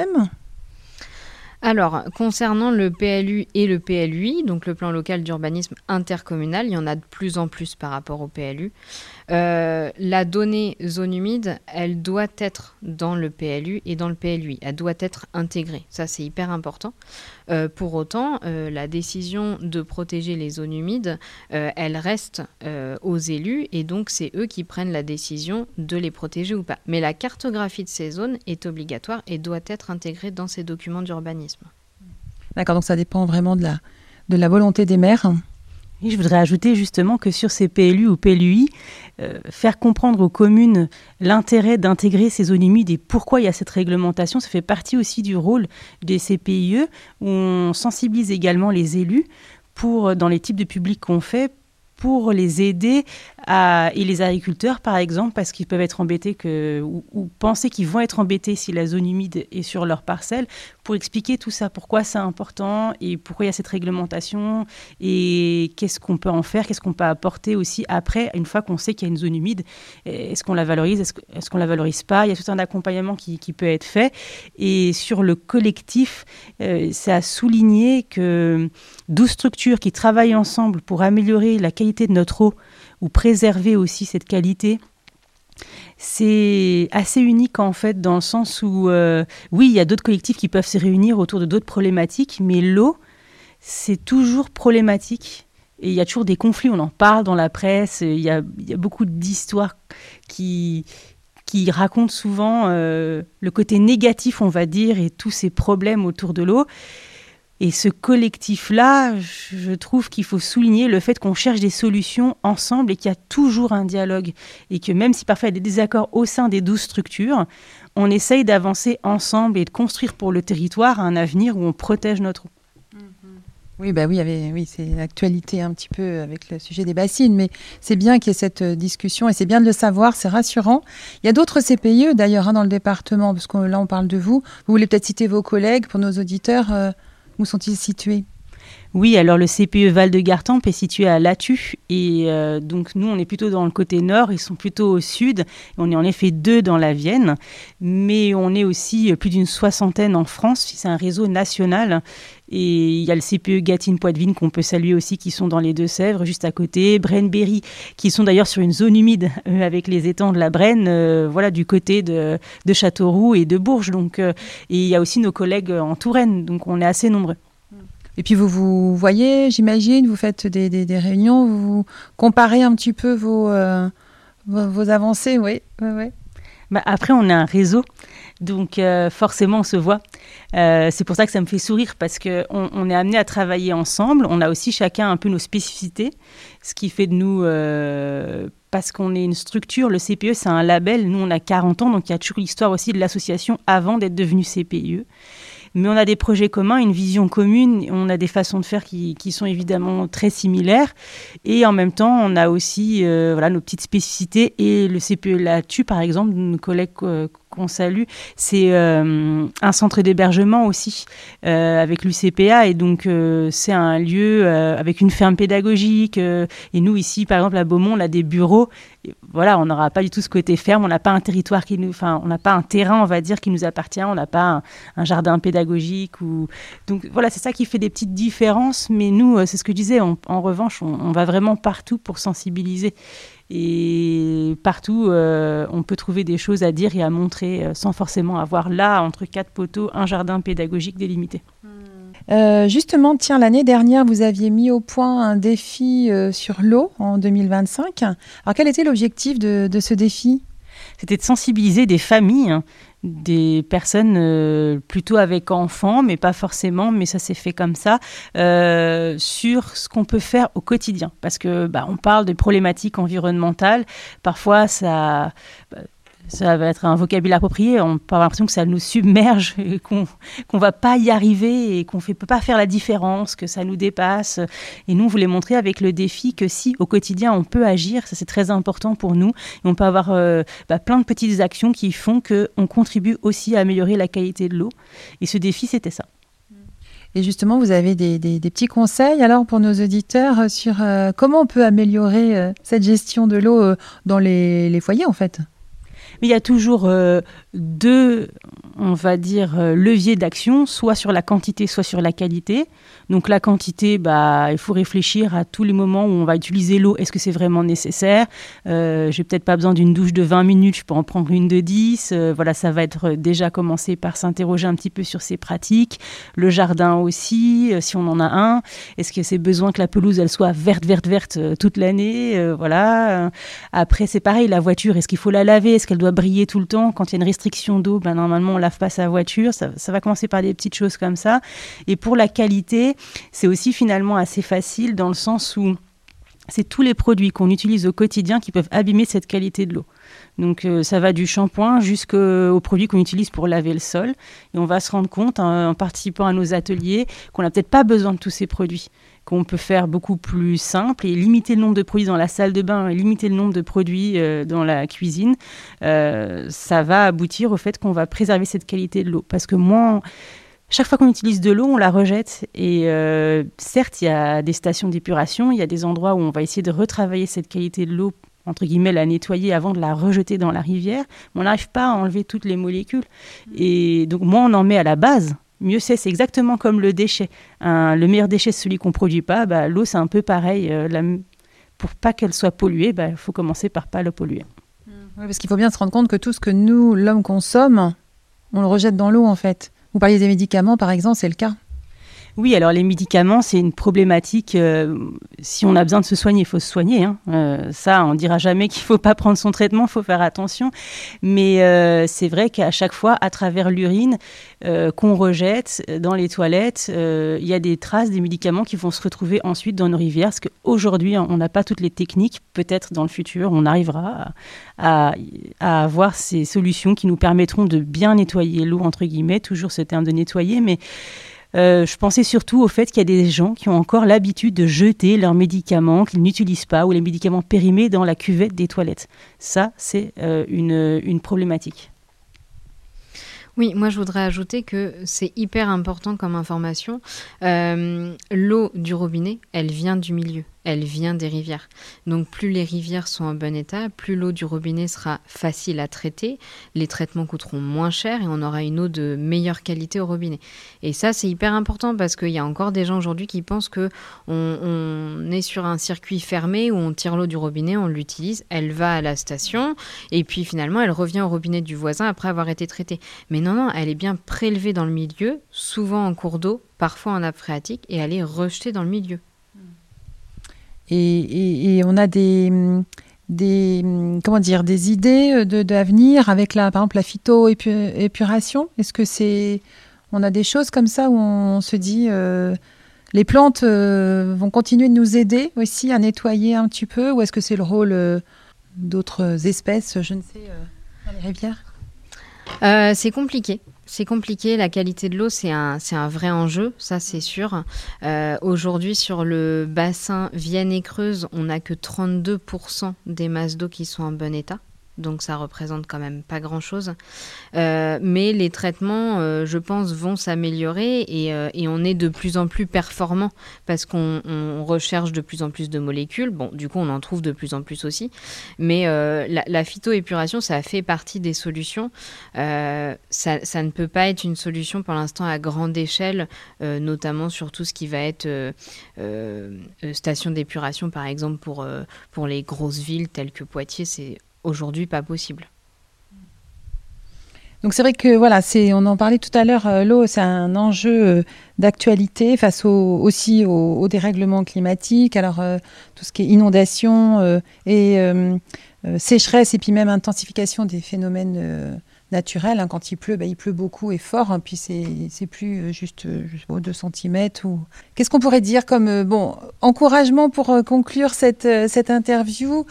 S10: Alors, concernant le PLU et le PLUI, donc le plan local d'urbanisme intercommunal, il y en a de plus en plus par rapport au PLU. La donnée zone humide, elle doit être dans le PLU et dans le PLUI. Elle doit être intégrée. Ça, c'est hyper important. Pour autant, la décision de protéger les zones humides, elle reste aux élus, et donc c'est eux qui prennent la décision de les protéger ou pas. Mais la cartographie de ces zones est obligatoire et doit être intégrée dans ces documents d'urbanisme.
S8: D'accord, donc ça dépend vraiment de la volonté des maires.
S9: Et je voudrais ajouter justement que sur ces PLU ou PLUI, faire comprendre aux communes l'intérêt d'intégrer ces zones humides et pourquoi il y a cette réglementation, ça fait partie aussi du rôle des CPIE, où on sensibilise également les élus dans les types de publics qu'on fait, pour les aider et les agriculteurs, par exemple, parce qu'ils peuvent être embêtés ou penser qu'ils vont être embêtés si la zone humide est sur leur parcelle, pour expliquer tout ça, pourquoi c'est important et pourquoi il y a cette réglementation et qu'est-ce qu'on peut en faire, qu'est-ce qu'on peut apporter aussi après, une fois qu'on sait qu'il y a une zone humide. Est-ce qu'on la valorise, est-ce qu'on la valorise pas ? Il y a tout un accompagnement qui peut être fait. Et sur le collectif, c'est à souligner que 12 structures qui travaillent ensemble pour améliorer la qualité de notre eau ou préserver aussi cette qualité, c'est assez unique en fait, dans le sens où, oui, il y a d'autres collectifs qui peuvent se réunir autour de d'autres problématiques, mais l'eau, c'est toujours problématique. Et il y a toujours des conflits, on en parle dans la presse, il y a beaucoup d'histoires qui racontent souvent le côté négatif, on va dire, et tous ces problèmes autour de l'eau. Et ce collectif-là, je trouve qu'il faut souligner le fait qu'on cherche des solutions ensemble et qu'il y a toujours un dialogue. Et que même si parfois il y a des désaccords au sein des 12 structures, on essaye d'avancer ensemble et de construire pour le territoire un avenir où on protège notre eau.
S8: Oui, oui, c'est l'actualité un petit peu avec le sujet des bassines, mais c'est bien qu'il y ait cette discussion et c'est bien de le savoir, c'est rassurant. Il y a d'autres CPIE d'ailleurs dans le département, parce que là on parle de vous. Vous voulez peut-être citer vos collègues pour nos auditeurs. Où sont-ils situés ?
S9: Oui, alors le CPE Val de Gartempe est situé à Lattu et donc nous on est plutôt dans le côté nord, ils sont plutôt au sud, on est en effet 2 dans la Vienne, mais on est aussi plus d'une 60aine en France, c'est un réseau national. Et il y a le CPE Gâtine-Poitevine qu'on peut saluer aussi, qui sont dans les Deux-Sèvres, juste à côté. Braine-Berry, qui sont d'ailleurs sur une zone humide avec les étangs de la Braine, du côté de Châteauroux et de Bourges. Donc, et il y a aussi nos collègues en Touraine, donc on est assez nombreux.
S8: Et puis vous voyez, j'imagine, vous faites des réunions, vous comparez un petit peu vos avancées, oui.
S9: Après, on a un réseau, donc forcément on se voit. C'est pour ça que ça me fait sourire, parce qu'on est amené à travailler ensemble. On a aussi chacun un peu nos spécificités, ce qui fait de nous... parce qu'on est une structure, le CPE, c'est un label. Nous, on a 40 ans, donc il y a toujours l'histoire aussi de l'association avant d'être devenu CPE. Mais on a des projets communs, une vision commune, on a des façons de faire qui sont évidemment très similaires. Et en même temps, on a aussi nos petites spécificités. Et le CPE là-dessus, par exemple, nos collègues qu'on salue, c'est un centre d'hébergement aussi avec l'UCPA. Et donc, c'est un lieu avec une ferme pédagogique. Et nous, ici, par exemple, à Beaumont, on a des bureaux. Et voilà, on n'aura pas du tout ce côté ferme. On n'a pas un territoire on n'a pas un terrain, on va dire, qui nous appartient. On n'a pas un jardin pédagogique. Donc, voilà, c'est ça qui fait des petites différences. Mais nous, c'est ce que je disais, en revanche, on va vraiment partout pour sensibiliser. Et partout, on peut trouver des choses à dire et à montrer sans forcément avoir là, entre 4 poteaux, un jardin pédagogique délimité.
S8: Justement, tiens, l'année dernière, vous aviez mis au point un défi sur l'eau en 2025. Alors, quel était l'objectif de ce défi ?
S9: C'était de sensibiliser des familles, des personnes plutôt avec enfants, mais pas forcément, mais ça s'est fait comme ça, sur ce qu'on peut faire au quotidien. Parce que on parle de problématiques environnementales, parfois ça va être un vocabulaire approprié, on peut avoir l'impression que ça nous submerge, et qu'on va pas y arriver et qu'on peut pas faire la différence, que ça nous dépasse. Et nous, on voulait montrer avec le défi que si, au quotidien, on peut agir, ça c'est très important pour nous, et on peut avoir plein de petites actions qui font qu'on contribue aussi à améliorer la qualité de l'eau. Et ce défi, c'était ça.
S8: Et justement, vous avez des petits conseils alors pour nos auditeurs sur comment on peut améliorer cette gestion de l'eau dans les foyers en fait ?
S9: Mais il y a toujours deux, on va dire, leviers d'action, soit sur la quantité, soit sur la qualité. Donc la quantité, il faut réfléchir à tous les moments où on va utiliser l'eau. Est-ce que c'est vraiment nécessaire ? J'ai peut-être pas besoin d'une douche de 20 minutes, je peux en prendre une de 10. Voilà, ça va être déjà commencer par s'interroger un petit peu sur ces pratiques. Le jardin aussi, si on en a un. Est-ce que c'est besoin que la pelouse, elle soit verte toute l'année ? Voilà. Après, c'est pareil, la voiture, est-ce qu'il faut la laver ? Est-ce qu'elle doit briller tout le temps ? Quand il y a une restriction d'eau, normalement, on lave pas sa voiture. Ça va commencer par des petites choses comme ça. Et pour la qualité, c'est aussi finalement assez facile dans le sens où c'est tous les produits qu'on utilise au quotidien qui peuvent abîmer cette qualité de l'eau. Donc ça va du shampoing jusqu'aux produits qu'on utilise pour laver le sol. Et on va se rendre compte en participant à nos ateliers qu'on n'a peut-être pas besoin de tous ces produits, qu'on peut faire beaucoup plus simple et limiter le nombre de produits dans la salle de bain et limiter le nombre de produits dans la cuisine. Ça va aboutir au fait qu'on va préserver cette qualité de l'eau. Parce que chaque fois qu'on utilise de l'eau, on la rejette. Et certes, il y a des stations d'épuration, il y a des endroits où on va essayer de retravailler cette qualité de l'eau, entre guillemets, la nettoyer avant de la rejeter dans la rivière. Mais on n'arrive pas à enlever toutes les molécules. Et donc, moins on en met à la base, mieux c'est Oui, comme le déchet. Le meilleur déchet, c'est celui qu'on ne produit pas. L'eau, c'est un peu pareil. Pour pas qu'elle soit polluée, il faut commencer par pas la polluer.
S8: Oui, parce qu'il faut bien se rendre compte que tout ce que nous, l'homme, consomme, on le rejette dans l'eau, en fait. Vous parliez des médicaments, par exemple, c'est le cas.
S9: Oui, alors les médicaments, c'est une problématique. Si on a besoin de se soigner, il faut se soigner. Ça, on ne dira jamais qu'il ne faut pas prendre son traitement, il faut faire attention. Mais c'est vrai qu'à chaque fois, à travers l'urine qu'on rejette dans les toilettes, il y a des traces des médicaments qui vont se retrouver ensuite dans nos rivières. Parce qu'aujourd'hui, on n'a pas toutes les techniques. Peut-être dans le futur, on arrivera à avoir ces solutions qui nous permettront de bien nettoyer l'eau, entre guillemets. Toujours ce terme de nettoyer, mais... je pensais surtout au fait qu'il y a des gens qui ont encore l'habitude de jeter leurs médicaments qu'ils n'utilisent pas ou les médicaments périmés dans la cuvette des toilettes. Ça, c'est une problématique.
S10: Oui, moi je voudrais ajouter que c'est hyper important comme information. L'eau du robinet, elle vient du milieu, elle vient des rivières. Donc plus les rivières sont en bon état, plus l'eau du robinet sera facile à traiter, les traitements coûteront moins cher et on aura une eau de meilleure qualité au robinet. Et ça c'est hyper important parce qu'il y a encore des gens aujourd'hui qui pensent qu'on est sur un circuit fermé où on tire l'eau du robinet, on l'utilise, elle va à la station et puis finalement elle revient au robinet du voisin après avoir été traitée. Mais non, elle est bien prélevée dans le milieu, souvent en cours d'eau, parfois en nappe phréatique et elle est rejetée dans le milieu.
S8: Et on a des idées d'avenir avec par exemple la phytoépuration. Est-ce que On a des choses comme ça où on se dit les plantes vont continuer de nous aider aussi à nettoyer un petit peu, ou est-ce que c'est le rôle d'autres espèces, je ne sais, dans les rivières?
S10: C'est compliqué. C'est compliqué, la qualité de l'eau, c'est un vrai enjeu, ça c'est sûr. Aujourd'hui, sur le bassin Vienne et Creuse, on n'a que 32% des masses d'eau qui sont en bon état. Donc ça représente quand même pas grand-chose. Mais les traitements, je pense, vont s'améliorer et on est de plus en plus performant parce qu'on recherche de plus en plus de molécules. Bon, du coup, on en trouve de plus en plus aussi. Mais la phytoépuration, ça fait partie des solutions. Ça ne peut pas être une solution pour l'instant à grande échelle, notamment sur tout ce qui va être station d'épuration, par exemple, pour les grosses villes telles que Poitiers, c'est aujourd'hui pas possible.
S8: Donc c'est vrai que voilà, on en parlait tout à l'heure, l'eau c'est un enjeu d'actualité face aussi au dérèglement climatique, alors tout ce qui est inondation et sécheresse et puis même intensification des phénomènes naturels. Hein, quand il pleut beaucoup et fort, hein, puis c'est plus juste 2 cm. Qu'est-ce qu'on pourrait dire comme encouragement pour conclure cette interview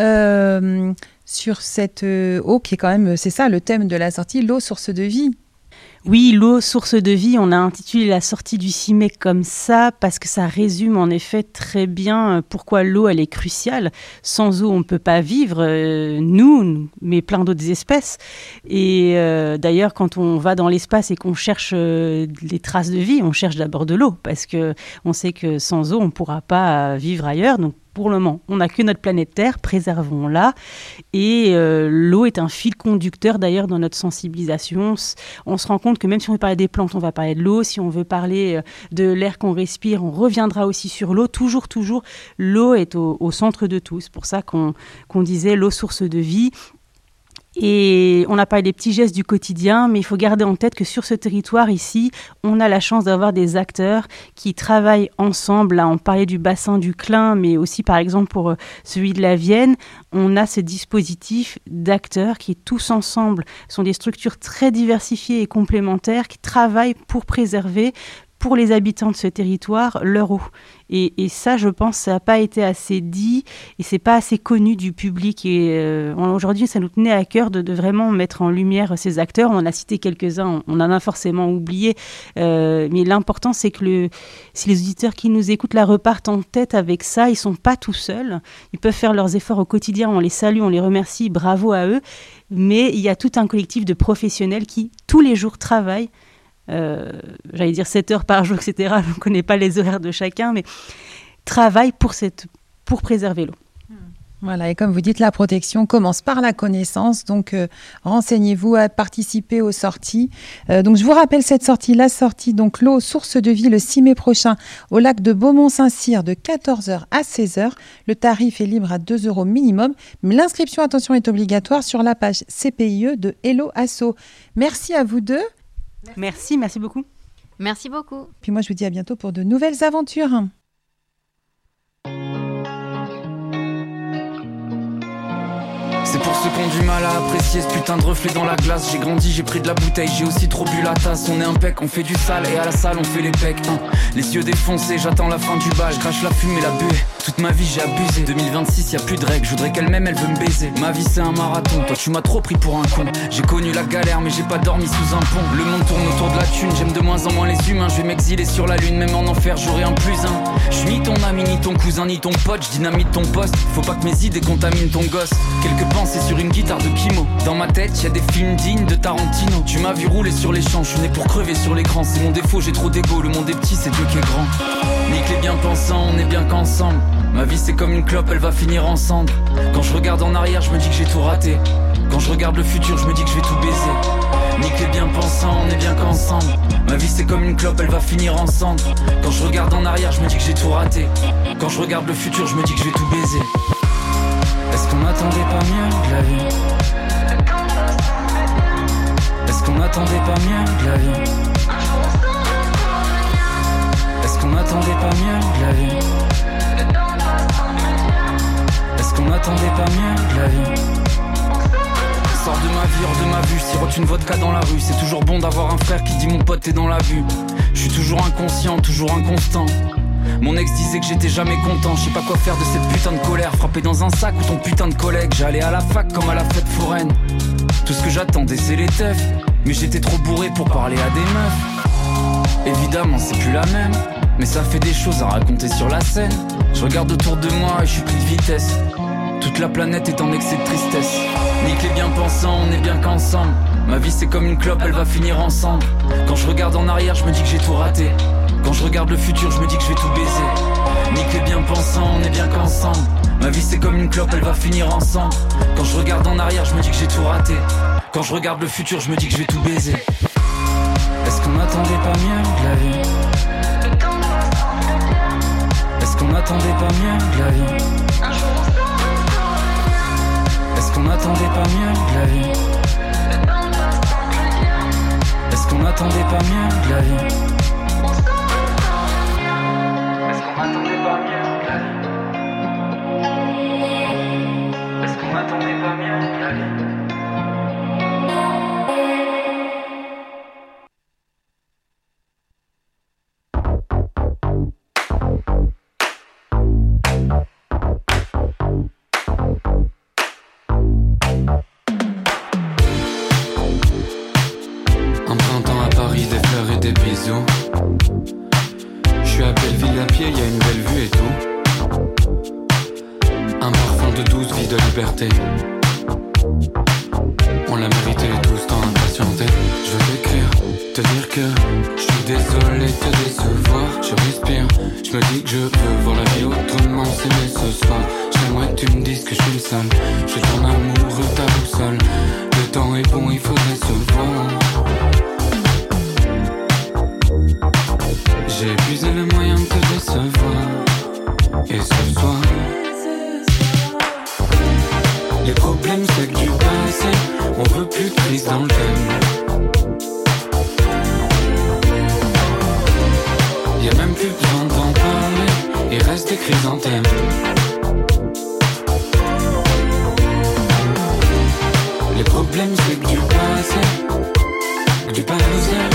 S8: sur cette eau qui est quand même, c'est ça le thème de la sortie, l'eau source de vie.
S9: Oui, l'eau, source de vie, on a intitulé la sortie du CIMEC comme ça parce que ça résume en effet très bien pourquoi l'eau, elle est cruciale. Sans eau, on ne peut pas vivre, nous, mais plein d'autres espèces. Et d'ailleurs, quand on va dans l'espace et qu'on cherche les traces de vie, on cherche d'abord de l'eau parce qu'on sait que sans eau, on ne pourra pas vivre ailleurs. Donc, pour le moment, on n'a que notre planète Terre, préservons-la. Et l'eau est un fil conducteur d'ailleurs dans notre sensibilisation. On se rend compte que même si on veut parler des plantes, on va parler de l'eau. Si on veut parler de l'air qu'on respire, on reviendra aussi sur l'eau. Toujours, l'eau est au centre de tout. C'est pour ça qu'on disait l'eau source de vie. Et on a parlé des petits gestes du quotidien, mais il faut garder en tête que sur ce territoire ici, on a la chance d'avoir des acteurs qui travaillent ensemble. Là, on parlait du bassin du Clin, mais aussi par exemple pour celui de la Vienne, on a ce dispositif d'acteurs qui tous ensemble sont des structures très diversifiées et complémentaires qui travaillent pour préserver pour les habitants de ce territoire, leur eau. Et ça, je pense, ça n'a pas été assez dit et c'est pas assez connu du public. Et aujourd'hui, ça nous tenait à cœur de vraiment mettre en lumière ces acteurs. On en a cité quelques-uns, on en a forcément oublié. Mais l'important, c'est que si les auditeurs qui nous écoutent là repartent en tête avec ça, ils sont pas tout seuls. Ils peuvent faire leurs efforts au quotidien. On les salue, on les remercie, bravo à eux. Mais il y a tout un collectif de professionnels qui, tous les jours, travaillent. J'allais dire 7 heures par jour, etc. Je ne connais pas les horaires de chacun, mais travaille pour préserver l'eau.
S8: Voilà, et comme vous dites, la protection commence par la connaissance, donc renseignez-vous à participer aux sorties. Donc je vous rappelle la sortie, donc l'eau source de vie le 6 mai prochain au lac de Beaumont-Saint-Cyr de 14h à 16h. Le tarif est libre à 2 € minimum, mais l'inscription, attention, est obligatoire sur la page CPIE de Hello Asso. Merci à vous deux.
S9: Merci beaucoup.
S10: Merci beaucoup.
S8: Puis moi, je vous dis à bientôt pour de nouvelles aventures.
S12: C'est pour ceux qui ont du mal à apprécier ce putain de reflet dans la glace. J'ai grandi, j'ai pris de la bouteille, j'ai aussi trop bu la tasse. On est impec, on fait du sale et à la salle on fait les pecs. Les yeux défoncés, j'attends la fin du bal. Je crache la fumée, la buée. Toute ma vie j'ai abusé. 2026 y'a plus de règles, je voudrais qu'elle m'aime, elle veut me baiser. Ma vie c'est un marathon, toi tu m'as trop pris pour un con. J'ai connu la galère mais j'ai pas dormi sous un pont. Le monde tourne autour de la thune, j'aime de moins en moins les humains. Je vais m'exiler sur la lune, même en enfer j'aurai un plus un. Je suis ni ton ami, ni ton cousin, ni ton pote. Je dynamite ton poste, faut pas que mes idées contaminent ton gosse. Quelques pensées sur une guitare de Kimo. Dans ma tête y'a des films dignes de Tarantino. Tu m'as vu rouler sur les champs, je suis né pour crever sur l'écran. C'est mon défaut, j'ai trop d'ego, le monde est petit, c'est Dieu qui est grand. Nique les bien pensants, on est bien qu'ensemble. Ma vie c'est comme une clope, elle va finir en cendres. Quand je regarde en arrière, je me dis que j'ai tout raté. Quand je regarde le futur, je me dis que je vais tout baiser. Nique les bien pensants, on est bien qu'ensemble. Ma vie c'est comme une clope, elle va finir en cendres. Quand je regarde en arrière, je me dis que j'ai tout raté. Quand je regarde le futur, je me dis que je vais tout baiser. Est-ce qu'on attendait pas mieux de la vie? Est-ce qu'on attendait pas mieux de la vie? Est-ce qu'on attendait pas mieux de la vie? Est-ce qu'on attendait pas mieux de la vie? Sors de ma vie, hors de ma vue, sirote une vodka dans la rue. C'est toujours bon d'avoir un frère qui dit mon pote t'es dans l'abus. Je suis toujours inconscient, toujours inconstant. Mon ex disait que j'étais jamais content. Je sais pas quoi faire de cette putain de colère. Frappé dans un sac ou ton putain de collègue. J'allais à la fac comme à la fête foraine. Tout ce que j'attendais c'est les teufs. Mais j'étais trop bourré pour parler à des meufs. Évidemment c'est plus la même, mais ça fait des choses à raconter sur la scène. Je regarde autour de moi et je suis pris de vitesse. Toute la planète est en excès de tristesse. Nique les bien-pensants, on est bien qu'ensemble. Ma vie c'est comme une clope, elle va finir ensemble. Quand je regarde en arrière, je me dis que j'ai tout raté. Quand je regarde le futur, je me dis que je vais tout baiser. Nique les bien-pensants, on est bien qu'ensemble. Ma vie c'est comme une clope, elle va finir ensemble. Quand je regarde en arrière, je me dis que j'ai tout raté. Quand je regarde le futur, je me dis que je vais tout baiser. Est-ce qu'on n'attendait pas mieux de la vie? Est-ce qu'on n'attendait pas mieux de la vie? Est-ce qu'on n'attendait pas mieux de la vie? Est-ce qu'on n'attendait pas mieux de la vie? Est-ce qu'on n'attendait pas mieux de la vie? Est-ce qu'on n'attendait pas mieux de la vie?
S13: Je suis à Belleville à pied, y a une belle vue et tout. Un parfum de douce vie de liberté. On l'a mérité tous tant impatienté. Je veux t'écrire, te dire que je suis désolé de te décevoir. Je respire, je me dis que je veux voir la vie autrement. C'est mais ce soir, j'aimerais que tu me dises que je suis le seul. Je suis ton amoureux, ta boussole. Le temps est bon, il faudrait se voir. J'ai épuisé le moyen de te décevoir. Et ce soir, les problèmes c'est que du passé, on veut plus de prise dans le thème. Y'a même plus besoin d'en parler, il reste des chrysanthèmes. Les problèmes c'est que du passé, que du passé.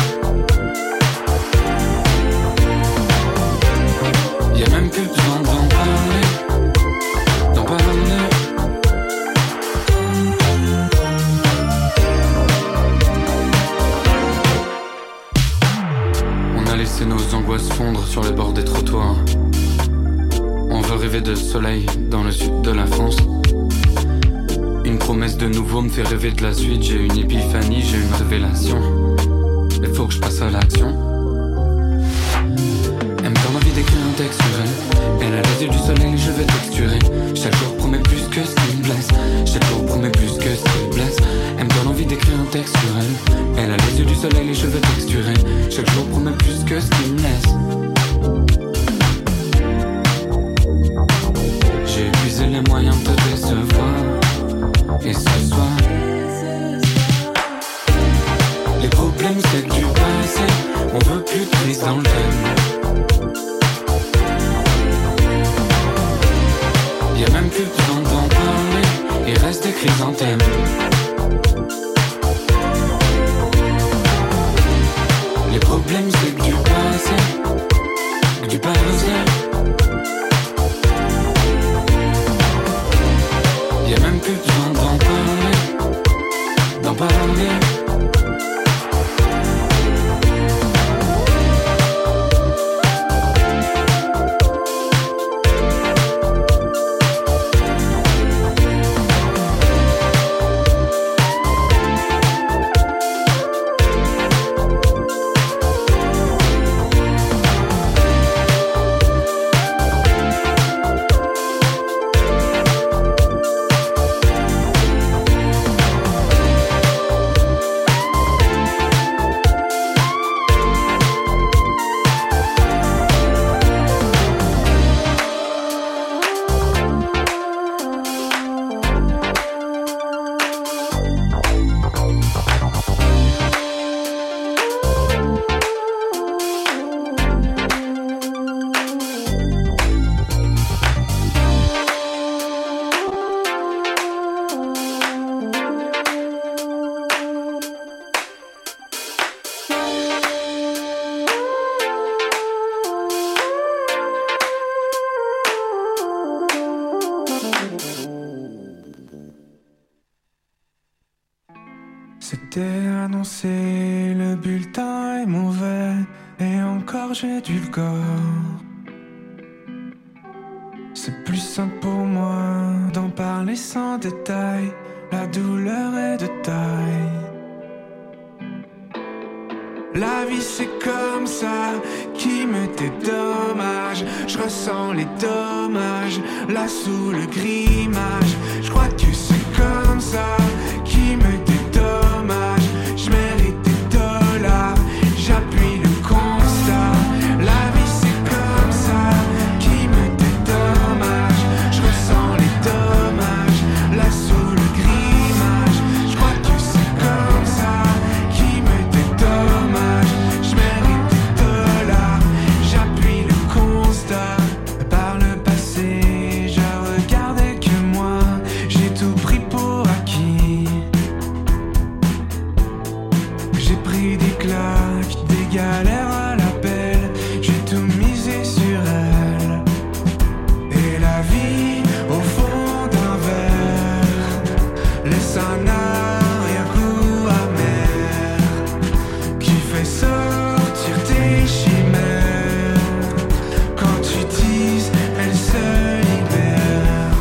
S13: Y'a même plus besoin d'en parler, d'en parler. On a laissé nos angoisses fondre sur les bords des trottoirs. On veut rêver de soleil dans le sud de la France. Une promesse de nouveau me fait rêver de la suite. J'ai une épiphanie, j'ai une révélation. Il faut que je passe à l'action. Elle me donne envie d'écrire un texte sur elle. Elle a les yeux du soleil, je vais texturer. Chaque jour promet plus que ce qui me blesse. Chaque jour promet plus que ce qui me blesse. Elle me donne envie d'écrire un texte sur elle. Elle a les yeux du soleil, les cheveux texturés. Chaque jour promet plus que ce qui me laisse. J'ai épuisé les moyens de te décevoir. Et ce soir, les problèmes c'est que du passé, on veut plus de prise dans le thème. Y'a même plus besoin d'en parler, il reste des chrysanthèmes. Les problèmes c'est que du passé, que du passé. Y'a même plus besoin d'en parler, d'en parler.
S7: t'ai annoncé, le bulletin est mauvais, et encore j'ai du corps. C'est plus simple pour moi d'en parler sans détail, la douleur est de taille. La vie c'est comme ça, qui me dédommage. Je ressens les dommages, là sous le grimage. Je crois que c'est comme ça, qui me dédommage. Je mérite des dollars, j'appuie le constat. La vie c'est comme ça, qui me dédommage. Je ressens les dommages, là sous le grimage. Je crois que c'est comme ça, qui me dédommage. Je mérite des dollars, j'appuie le constat. Par le passé, je regardais que moi, j'ai tout pris pour acquis. J'ai pris des claques, des galères à l'appel, j'ai tout misé sur elle. Et la vie, au fond d'un verre, laisse un arrière-goût amer qui fait sortir tes chimères. Quand tu dises, elle se libère.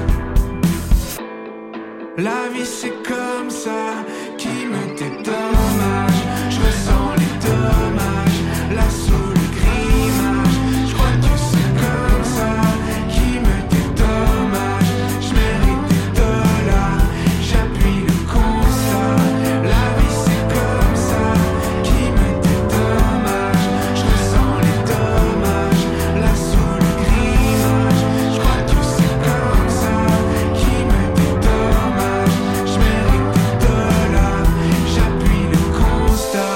S7: La vie c'est comme ça, qui me dédommage. Je ressens les dommages, là sous le grimage. Je crois que c'est comme ça, qui me dédommage. Je mérite des dollars, j'appuie le constat. La vie c'est comme ça, qui me dédommage. Je ressens les dommages, là sous le grimage. Je crois que c'est comme ça, qui me dédommage. Je mérite des dollars, j'appuie le constat.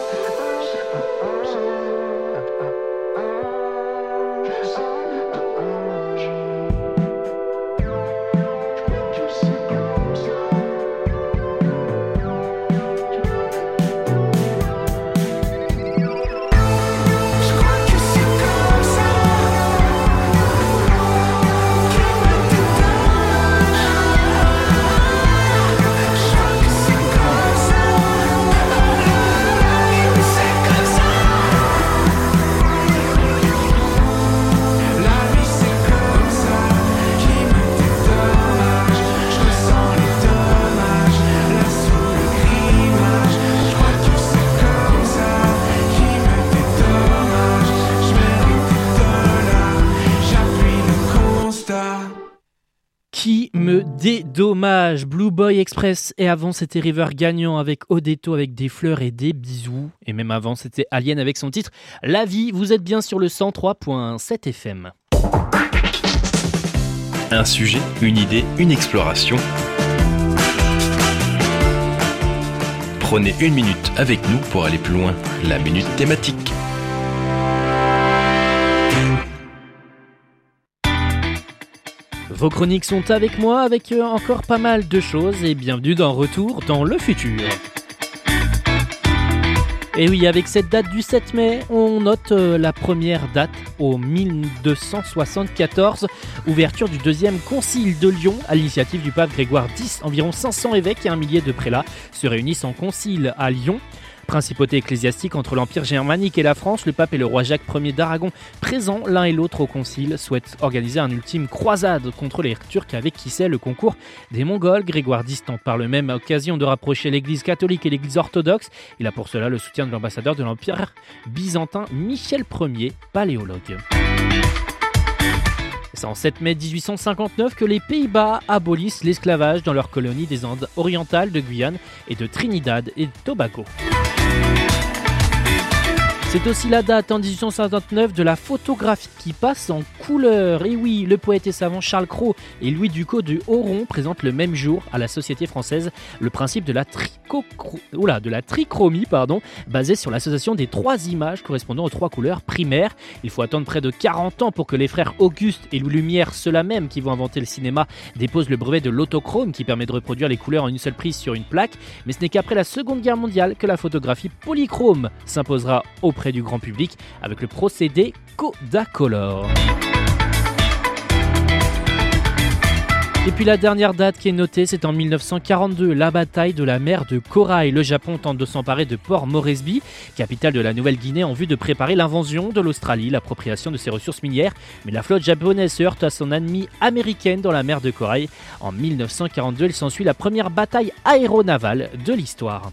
S4: Qui me dédommage, Blue Boy Express. Et avant, c'était River Gagnant avec Odetto avec des fleurs et des bisous. Et même avant, c'était Alien avec son titre La vie. Vous êtes bien sur le 103.7 FM.
S3: Un sujet, une idée, une exploration. Prenez une minute avec nous pour aller plus loin. La minute thématique.
S4: Vos chroniques sont avec moi, avec encore pas mal de choses, et bienvenue dans Retour dans le futur. Et oui, avec cette date du 7 mai, on note la première date au 1274, ouverture du deuxième concile de Lyon à l'initiative du pape Grégoire X. Environ 500 évêques et un millier de prélats se réunissent en concile à Lyon. Principauté ecclésiastique entre l'Empire germanique et la France, le pape et le roi Jacques Ier d'Aragon, présents l'un et l'autre au concile, souhaitent organiser un ultime croisade contre les Turcs avec qui c'est le concours des Mongols. Grégoire X tente par la même occasion de rapprocher l'église catholique et l'église orthodoxe. Il a pour cela le soutien de l'ambassadeur de l'Empire byzantin Michel Ier, paléologue. C'est en 7 mai 1859 que les Pays-Bas abolissent l'esclavage dans leur colonie des Andes orientales de Guyane et de Trinidad et Tobago. C'est aussi la date en 1859 de la photographie qui passe en couleur. Et oui, le poète et savant Charles Cros et Louis Ducos de Oron présentent le même jour à la Société française le principe de la trichromie, basé sur l'association des trois images correspondant aux trois couleurs primaires. Il faut attendre près de 40 ans pour que les frères Auguste et Louis Lumière, ceux-là même qui vont inventer le cinéma, déposent le brevet de l'autochrome qui permet de reproduire les couleurs en une seule prise sur une plaque. Mais ce n'est qu'après la Seconde Guerre mondiale que la photographie polychrome s'imposera auprès du grand public avec le procédé Kodacolor. Et puis la dernière date qui est notée, c'est en 1942, la bataille de la mer de Corail. Le Japon tente de s'emparer de Port Moresby, capitale de la Nouvelle-Guinée, en vue de préparer l'invasion de l'Australie, l'appropriation de ses ressources minières. Mais la flotte japonaise se heurte à son ennemie américaine dans la mer de Corail. En 1942, il s'ensuit la première bataille aéronavale de l'histoire.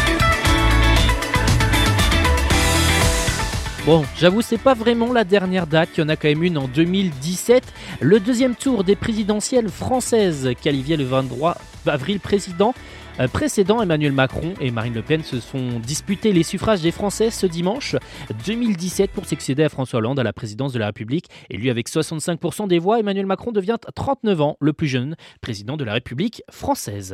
S4: Bon, j'avoue, c'est pas vraiment la dernière date, il y en a quand même une en 2017. Le deuxième tour des présidentielles françaises qualifié le 23 avril précédent, Emmanuel Macron et Marine Le Pen se sont disputés les suffrages des Français ce dimanche 2017 pour succéder à François Hollande à la présidence de la République. Élu avec 65% des voix, Emmanuel Macron devient 39 ans le plus jeune président de la République française.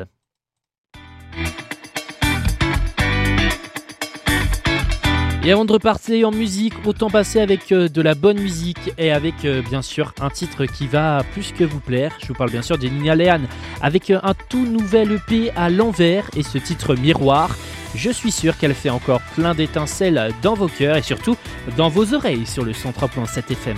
S4: Et avant de repartir en musique, autant passer avec de la bonne musique et avec bien sûr un titre qui va plus que vous plaire. Je vous parle bien sûr de Nina Lehan avec un tout nouvel EP à l'envers et ce titre Miroir. Je suis sûr qu'elle fait encore plein d'étincelles dans vos cœurs et surtout dans vos oreilles sur le 103.7 FM.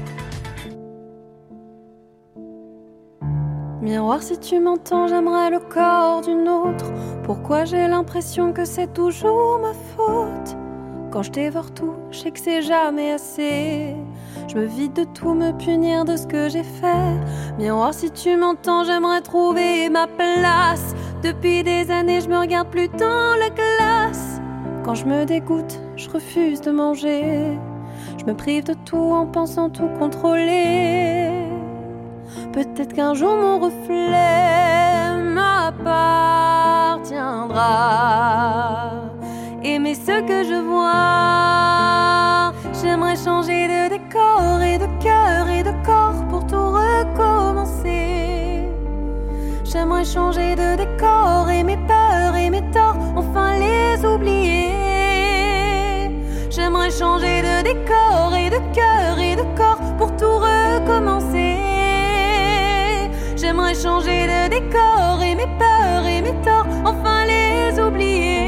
S5: Miroir, si tu m'entends, j'aimerais le corps d'une autre. Pourquoi j'ai l'impression que c'est toujours ma faute ? Quand je dévore tout, je sais que c'est jamais assez. Je me vide de tout, me punir de ce que j'ai fait. Miroir, si tu m'entends, j'aimerais trouver ma place. Depuis des années, je me regarde plus dans la glace. Quand je me dégoûte, je refuse de manger. Je me prive de tout en pensant tout contrôler. Peut-être qu'un jour mon reflet m'appartiendra. Aimer ce que je vois. J'aimerais changer de décor et de cœur et de corps pour tout recommencer. J'aimerais changer de décor et mes peurs et mes torts, enfin les oublier. J'aimerais changer de décor et de cœur et de corps pour tout recommencer. J'aimerais changer de décor et mes peurs et mes torts, enfin les oublier.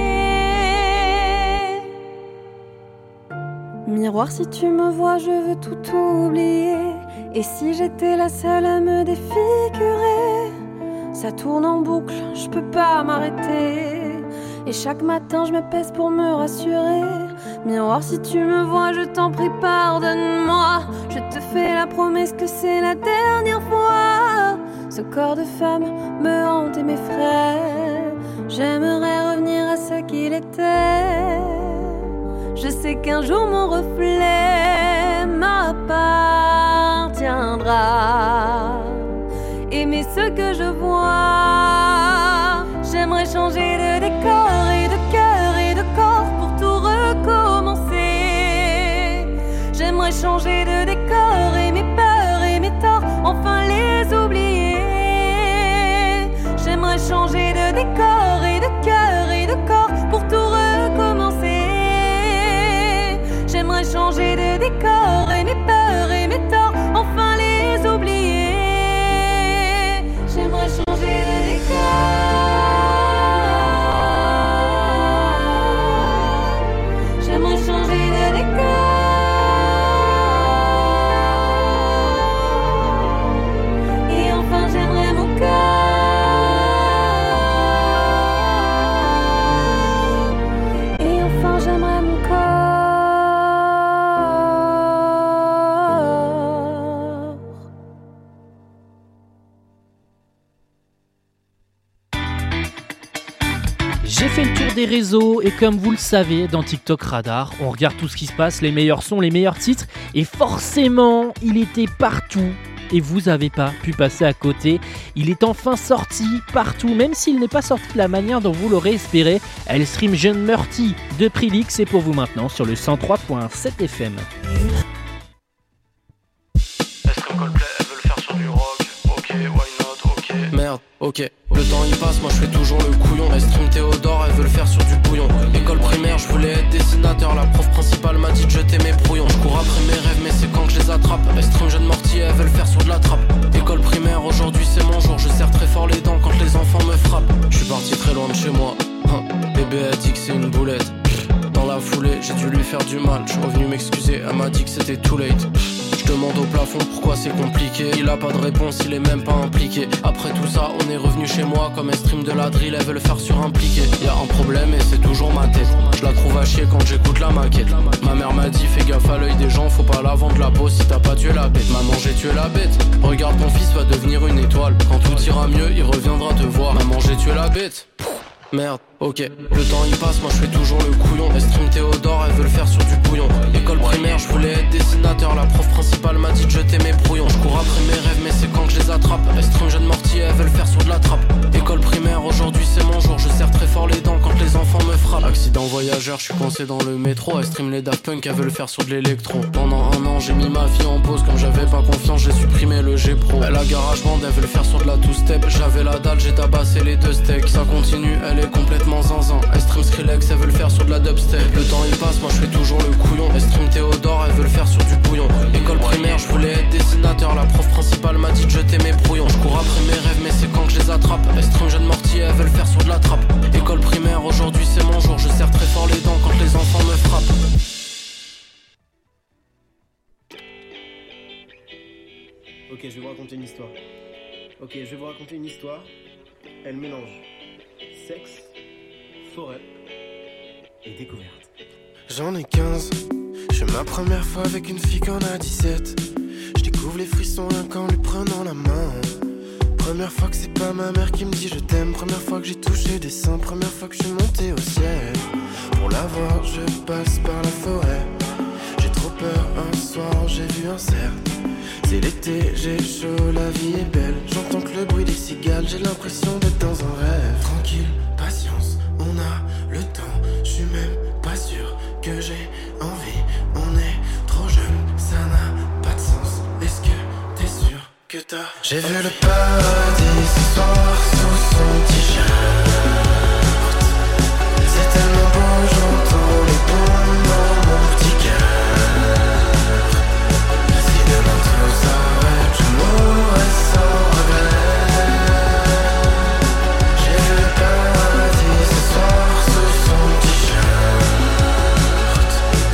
S5: Miroir, si tu me vois, je veux tout oublier. Et si j'étais la seule à me défigurer, ça tourne en boucle, je peux pas m'arrêter. Et chaque matin, je me pèse pour me rassurer. Miroir, si tu me vois, je t'en prie, pardonne-moi. Je te fais la promesse que c'est la dernière fois. Ce corps de femme me hante et m'effraie. J'aimerais revenir à ce qu'il était. Je sais qu'un jour mon reflet m'appartiendra. Aimer ce que je vois. J'aimerais changer de décor et de cœur et de corps pour tout recommencer. J'aimerais changer de décor et mes peurs et mes torts, enfin les oublier. J'aimerais changer de décor et de cœur et de corps pour tout recommencer. J'aimerais changer de décor et mes peurs et mes torts, enfin les oublier. J'aimerais changer de décor. J'aimerais changer de décor. Et enfin j'aimerais mon cœur. Et enfin j'aimerais mon corps.
S4: J'ai fait le tour des réseaux et comme vous le savez, dans TikTok Radar, on regarde tout ce qui se passe, les meilleurs sons, les meilleurs titres et forcément, il était partout et vous n'avez pas pu passer à côté. Il est enfin sorti partout, même s'il n'est pas sorti de la manière dont vous l'aurez espéré. Elle stream Jeune Murty de Prilix, c'est pour vous maintenant sur le 103.7 FM.
S14: Est-ce que Coldplay, elle veut le faire sur du rock? Ok, why not, ok. Merde, ok. Le temps il passe, moi je fais toujours le couillon. Estime Théodore, elle veut le faire sur du bouillon. École primaire, je voulais être dessinateur. La prof principale m'a dit de jeter mes brouillons. Je cours après mes rêves, mais c'est quand que je les attrape. Estime Jeune Mortier, elle veut le faire sur de la trappe. École primaire, aujourd'hui c'est mon jour. Je serre très fort les dents quand les enfants me frappent. Je suis parti très loin de chez moi. Bébé a dit que c'est une boulette. Dans la foulée, j'ai dû lui faire du mal. Je suis revenu m'excuser, elle m'a dit que c'était too late. Je demande au plafond pourquoi c'est compliqué. Il a pas de réponse, il est même pas impliqué. Après tout ça, on est revenu chez moi. Comme elle stream de la drill, elle veut le faire surimpliquer. Y'a un problème et c'est toujours ma tête. Je la trouve à chier quand j'écoute la maquette. Ma mère m'a dit fais gaffe à l'œil des gens, faut pas la vendre la peau si t'as pas tué la bête. Maman j'ai tué la bête. Regarde ton fils va devenir une étoile. Quand tout ira mieux, il reviendra te voir. Maman j'ai tué la bête. Merde, ok, le temps il passe, moi je fais toujours le couillon. Elle stream Théodore, elle veut le faire sur du bouillon. École primaire, je voulais être dessinateur. La prof principale m'a dit de jeter mes brouillons. Je cours après mes rêves, mais c'est quand que je les attrape. Elle stream jeune mortier, elle veut le faire sur de la trappe. École primaire, aujourd'hui c'est mon jour. Je serre très fort les dents quand les enfants me frappent. Accident voyageur, je suis coincé dans le métro. Elle stream les Daft Punk, elle veut le faire sur de l'électro. Pendant un an, j'ai mis ma vie en pause. Comme j'avais pas confiance, j'ai supprimé le G Pro. Elle a garage band, elle veut le faire sur de la two-step. J'avais la dalle, j'ai tabassé les deux steaks. Ça continue, elle est complètement zinzin. Elle stream Skrillex, elle veut le faire sur de la dubstep. Le temps il passe, moi je fais toujours le couillon. Elle stream Théodore, elle veut le faire sur du bouillon. École primaire, je voulais être dessinateur. La prof principale m'a dit de jeter mes brouillons. Je cours après mes rêves, mais c'est quand que je les attrape. Elle stream jeune mortier, elle veut le faire sur de la trappe. École primaire, aujourd'hui c'est mon jour. Je serre très fort les dents quand les enfants me frappent.
S15: Ok, je vais vous raconter une histoire. Elle mélange sexe, forêt et découverte.
S16: J'en ai 15, je fais ma première fois avec une fille qu'on a 17. Je découvre les frissons rien qu'en lui prenant la main. Première fois que c'est pas ma mère qui me dit je t'aime. Première fois que j'ai touché des seins. Première fois que je suis monté au ciel. Pour la voir je passe par la forêt. J'ai trop peur, un soir j'ai vu un cerf. C'est l'été, j'ai chaud, la vie est belle. J'entends que le bruit des cigales, j'ai l'impression d'être dans un rêve. Tranquille, patience, on a le temps. Je suis même pas sûr que j'ai envie. On est trop jeune, ça n'a pas de sens. Est-ce que t'es sûr que t'as... J'ai vu le paradis ce soir sous son t-shirt. C'est tellement beau, j'entends les bombes dans mon petit cœur. Si demain tout s'arrête, je mourrai sans regret. J'ai vu le paradis ce soir sous son t-shirt.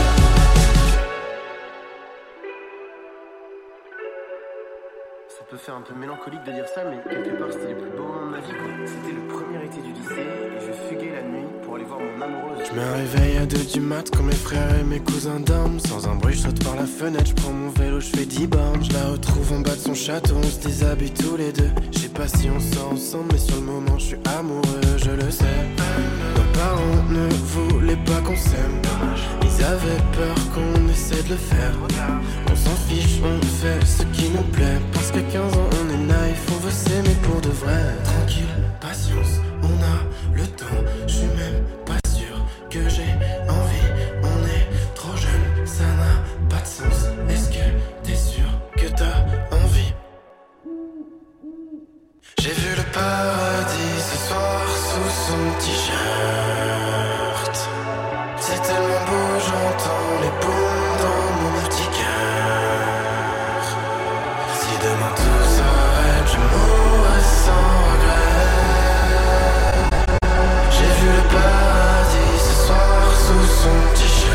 S15: Ça peut faire un peu mélancolique de dire ça, mais quelque part c'était les plus beaux moments de ma vie, quoi. C'était le premier été du lycée et je fuguais la nuit pour aller voir mon amoureuse.
S16: Je me réveille à 2 du mat quand mes frères et mes cousins dorment. Sans un bruit, je saute par la fenêtre, je prends mon vélo, je fais 10 bornes. Je la retrouve en bas de son château, on se déshabille tous les deux. Je sais pas si on sort ensemble, mais sur le moment je suis amoureux, je le sais. Nos parents ne voulaient pas qu'on s'aime. Ils avaient peur qu'on essaie de le faire. On s'en fiche, on fait ce qui nous plaît. Parce qu'à 15 ans on est naïf, on veut s'aimer pour de vrai. Tranquille, patience, on a le temps. Je suis même pas sûr que j'ai envie. On est trop jeune, ça n'a pas de sens. Est-ce que t'es sûr que t'as envie? J'ai vu le paradis ce soir sous son t-shirt. C'est tellement beau, j'entends les bombes dans mon petit cœur. Si demain tout s'arrête, je mourrai sans regret. J'ai vu le paradis ce soir sous son t-shirt.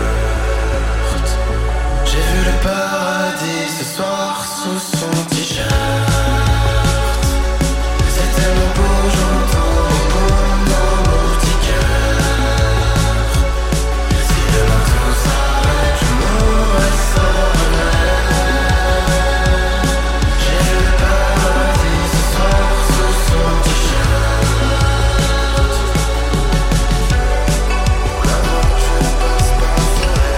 S16: J'ai vu le paradis ce soir sous son t-shirt. C'est tellement beau, j'entends les bombes dans mon petit cœur. Si demain tout s'arrête, je mourrai sans regret. J'ai vu le paradis ce soir sous son t-shirt. Pour la voir, je passe par la forêt.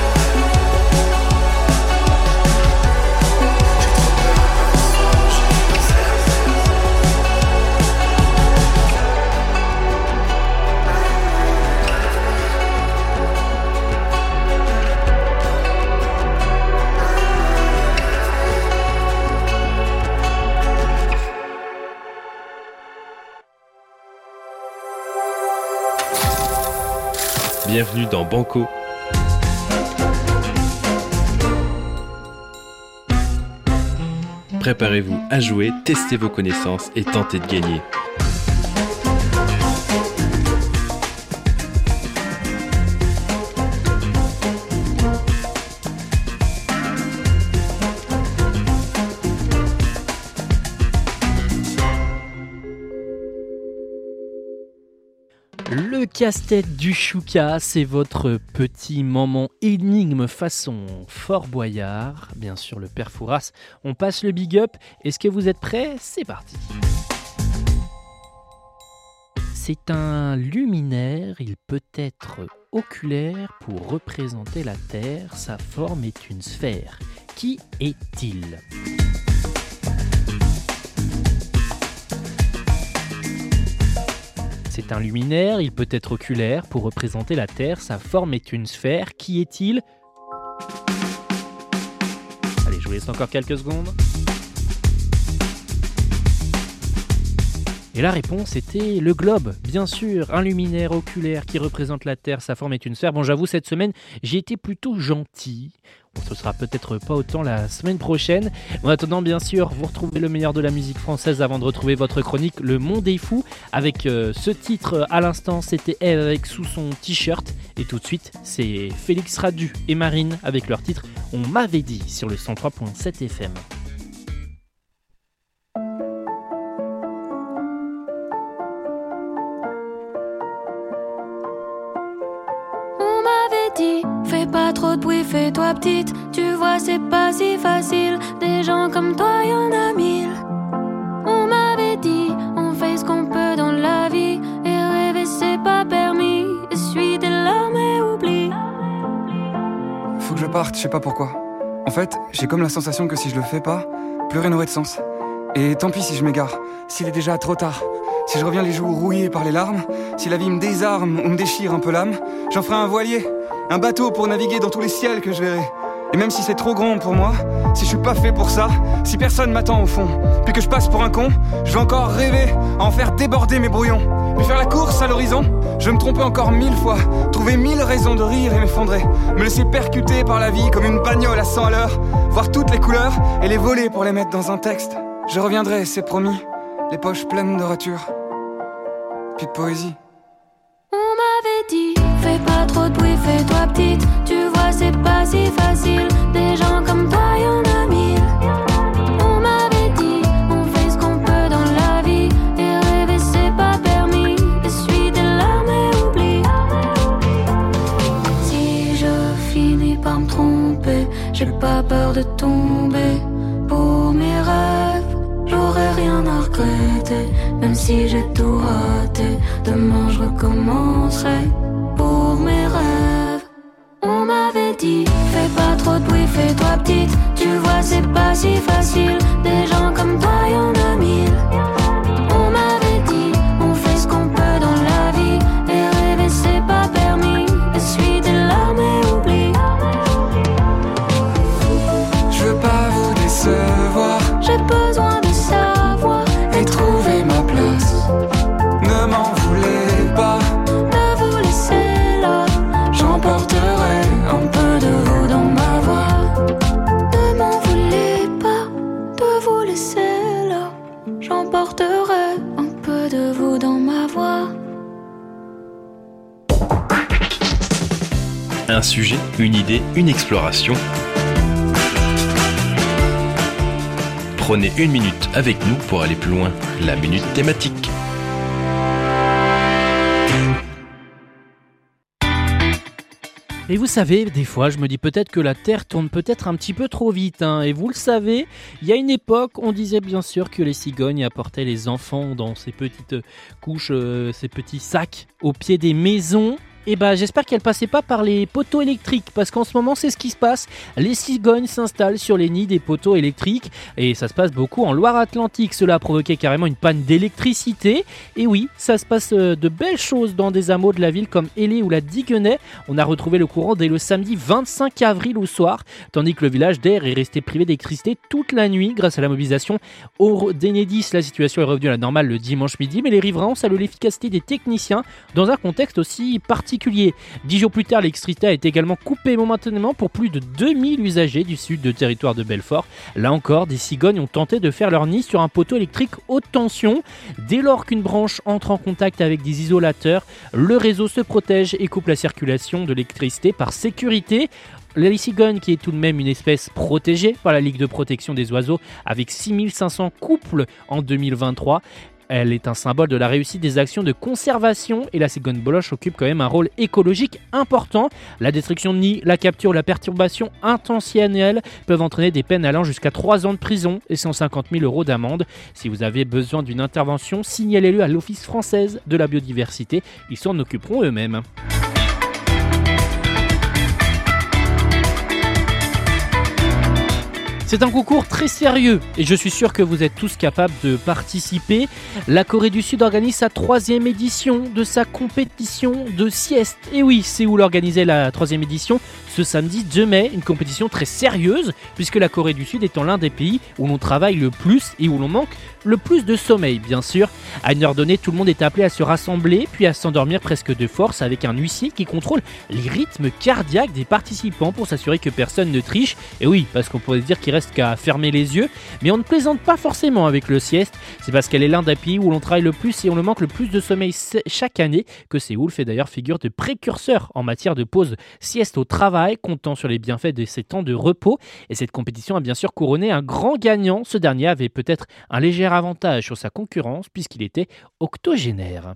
S16: J'ai trop peur, un soir j'ai vu un cerf.
S3: Bienvenue dans Banco. Préparez-vous à jouer, testez vos connaissances et tentez de gagner.
S4: Le casse-tête du Chouka, c'est votre petit moment énigme façon Fort Boyard. Bien sûr, le père Fouras. On passe le big up. Est-ce que vous êtes prêts ? C'est parti. C'est un luminaire, il peut être oculaire pour représenter la Terre. Sa forme est une sphère. Qui est-il ? C'est un luminaire, il peut être oculaire pour représenter la Terre. Sa forme est une sphère. Qui est-il ? Allez, je vous laisse encore quelques secondes. Et la réponse était le globe, bien sûr, un luminaire oculaire qui représente la Terre, sa forme est une sphère. Bon, j'avoue, cette semaine, j'ai été plutôt gentil. Bon, ce sera peut-être pas autant la semaine prochaine. En attendant, bien sûr, vous retrouvez le meilleur de la musique française avant de retrouver votre chronique Le Monde est fou. Avec ce titre à l'instant, c'était elle avec sous son t-shirt. Et tout de suite, c'est Félix Radu et Marine avec leur titre On m'avait dit sur le 103.7 FM.
S5: Fais pas trop de bruit, fais-toi petite. Tu vois, c'est pas si facile. Des gens comme toi, y'en a 1000. On m'avait dit, on fait ce qu'on peut dans la vie. Et rêver, c'est pas permis. Essuie tes larmes et oublie.
S17: Faut que je parte, je sais pas pourquoi. En fait, j'ai comme la sensation que si je le fais pas, plus rien n'aurait de sens. Et tant pis si je m'égare, s'il est déjà trop tard. Si je reviens les joues rouillées par les larmes, si la vie me désarme ou me déchire un peu l'âme, j'en ferai un voilier, un bateau pour naviguer dans tous les ciels que je verrai. Et même si c'est trop grand pour moi, si je suis pas fait pour ça, si personne m'attend au fond, puis que je passe pour un con, je vais encore rêver à en faire déborder mes brouillons. Puis faire la course à l'horizon, je vais me tromper encore 1000 fois, trouver 1000 raisons de rire et m'effondrer, me laisser percuter par la vie comme une bagnole à 100 à l'heure, voir toutes les couleurs et les voler pour les mettre dans un texte. Je reviendrai, c'est promis, les poches pleines de ratures, puis de poésie.
S5: On m'avait dit, fais pas trop de bruit, fais-toi petite. Tu vois, c'est pas si facile. Des gens comme toi, y'en a 1000. On m'avait dit, on fait ce qu'on peut dans la vie. Et rêver, c'est pas permis. Essuie tes larmes et oublie. Si je finis par me tromper, j'ai pas peur de tomber. Pour mes rêves, j'aurais rien à regretter. Même si j'ai tout raté, demain je recommencerai. Pour mes rêves, on m'avait dit, fais pas trop de bruit, fais-toi petite. Tu vois, c'est pas si facile. Des gens comme toi, y'en a 1000. On m'avait dit, on fait ce qu'on peut dans la vie. Et rêver, c'est pas permis. Essuie tes larmes et oublie.
S17: Je veux pas vous décevoir,
S5: j'ai besoin de savoir
S17: et trouver ma place. Ne m'en voulez pas
S5: de vous laisser là.
S17: J'emporterai un peu de vous dans ma voix.
S5: Ne m'en voulez pas de vous laisser là. J'emporterai un peu de vous dans ma voix.
S3: Un sujet, une idée, une exploration. Prenez une minute avec nous pour aller plus loin. La minute thématique.
S4: Et vous savez, des fois, je me dis peut-être que la Terre tourne peut-être un petit peu trop vite. Et vous le savez, il y a une époque, on disait bien sûr que les cigognes apportaient les enfants dans ces petites couches, ces petits sacs au pied des maisons. Et j'espère qu'elle passait pas par les poteaux électriques, parce qu'en ce moment c'est ce qui se passe. Les cigognes s'installent sur les nids des poteaux électriques et ça se passe beaucoup en Loire-Atlantique. Cela a provoqué carrément une panne d'électricité. Et oui, ça se passe de belles choses dans des hameaux de la ville comme Hellé ou la Diguenais. On a retrouvé le courant dès le samedi 25 avril au soir, tandis que le village d'Air est resté privé d'électricité toute la nuit grâce à la mobilisation d'Enedis. La situation est revenue à la normale le dimanche midi, mais les riverains saluent l'efficacité des techniciens dans un contexte aussi particulier. 10 jours plus tard, l'électricité a été également coupée momentanément pour plus de 2000 usagers du sud de territoire de Belfort. Là encore, des cigognes ont tenté de faire leur nid sur un poteau électrique haute tension. Dès lors qu'une branche entre en contact avec des isolateurs, le réseau se protège et coupe la circulation de l'électricité par sécurité. La cigogne, qui est tout de même une espèce protégée par la Ligue de protection des oiseaux, avec 6500 couples en 2023, Elle est un symbole de la réussite des actions de conservation et la cigogne boloche occupe quand même un rôle écologique important. La destruction de nids, la capture ou la perturbation intentionnelle peuvent entraîner des peines allant jusqu'à 3 ans de prison et 150 000 € d'amende. Si vous avez besoin d'une intervention, signalez-le à l'Office française de la biodiversité. Ils s'en occuperont eux-mêmes. C'est un concours très sérieux et je suis sûr que vous êtes tous capables de participer. La Corée du Sud organise sa 3e édition de sa compétition de sieste. Et oui, Séoul organisait la 3e édition ce samedi 2 mai, une compétition très sérieuse puisque la Corée du Sud étant l'un des pays où l'on travaille le plus et où l'on manque le plus de sommeil, bien sûr. À une heure donnée, tout le monde est appelé à se rassembler puis à s'endormir presque de force avec un huissier qui contrôle les rythmes cardiaques des participants pour s'assurer que personne ne triche. Et oui, parce qu'on pourrait se dire qu'il reste qu'à fermer les yeux, mais on ne plaisante pas forcément avec le sieste. C'est parce qu'elle est l'un des pays où l'on travaille le plus et on le manque le plus de sommeil chaque année que Séoul fait d'ailleurs figure de précurseur en matière de pause sieste au travail, comptant sur les bienfaits de ces temps de repos. Et cette compétition a bien sûr couronné un grand gagnant. Ce dernier avait peut-être un léger avantage sur sa concurrence puisqu'il était octogénaire.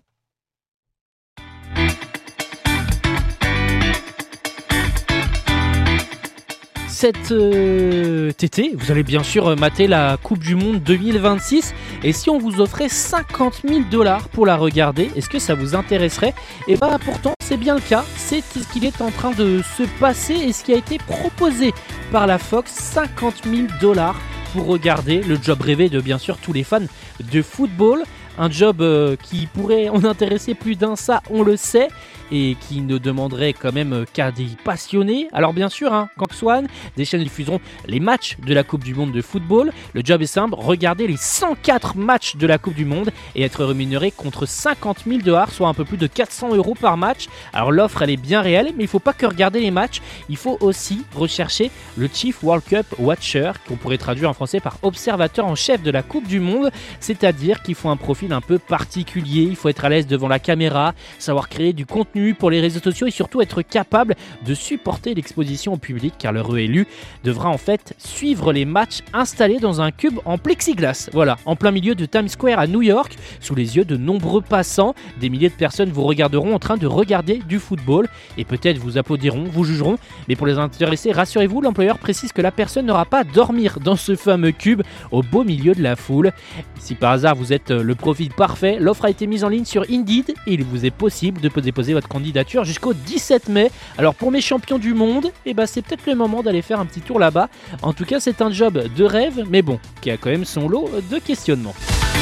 S4: Cet été, vous allez bien sûr mater la Coupe du Monde 2026 et si on vous offrait 50 000 $ pour la regarder, est-ce que ça vous intéresserait? Et bah pourtant c'est bien le cas, c'est ce qu'il est en train de se passer et ce qui a été proposé par la Fox, 50 000 $ pour regarder le job rêvé de bien sûr tous les fans de football. Un job qui pourrait en intéresser plus d'un, ça on le sait, et qui ne demanderait quand même qu'à des passionnés. Alors bien sûr, Kang Swan, des chaînes diffuseront les matchs de la Coupe du Monde de football. Le job est simple, regarder les 104 matchs de la Coupe du Monde et être rémunéré contre 50 000 $, soit un peu plus de 400 € par match. Alors l'offre elle est bien réelle, mais il ne faut pas que regarder les matchs, il faut aussi rechercher le Chief World Cup Watcher, qu'on pourrait traduire en français par observateur en chef de la Coupe du Monde, c'est-à-dire qu'il faut un profil un peu particulier, il faut être à l'aise devant la caméra, savoir créer du contenu pour les réseaux sociaux et surtout être capable de supporter l'exposition au public car le réélu devra en fait suivre les matchs installés dans un cube en plexiglas. Voilà, en plein milieu de Times Square à New York, sous les yeux de nombreux passants, des milliers de personnes vous regarderont en train de regarder du football et peut-être vous applaudiront, vous jugeront, mais pour les intéressés, rassurez-vous, l'employeur précise que la personne n'aura pas à dormir dans ce fameux cube au beau milieu de la foule. Si par hasard vous êtes le profil parfait, l'offre a été mise en ligne sur Indeed et il vous est possible de déposer votre candidature jusqu'au 17 mai. Alors pour mes champions du monde, c'est peut-être le moment d'aller faire un petit tour là-bas. En tout cas, c'est un job de rêve, mais bon, qui a quand même son lot de questionnements.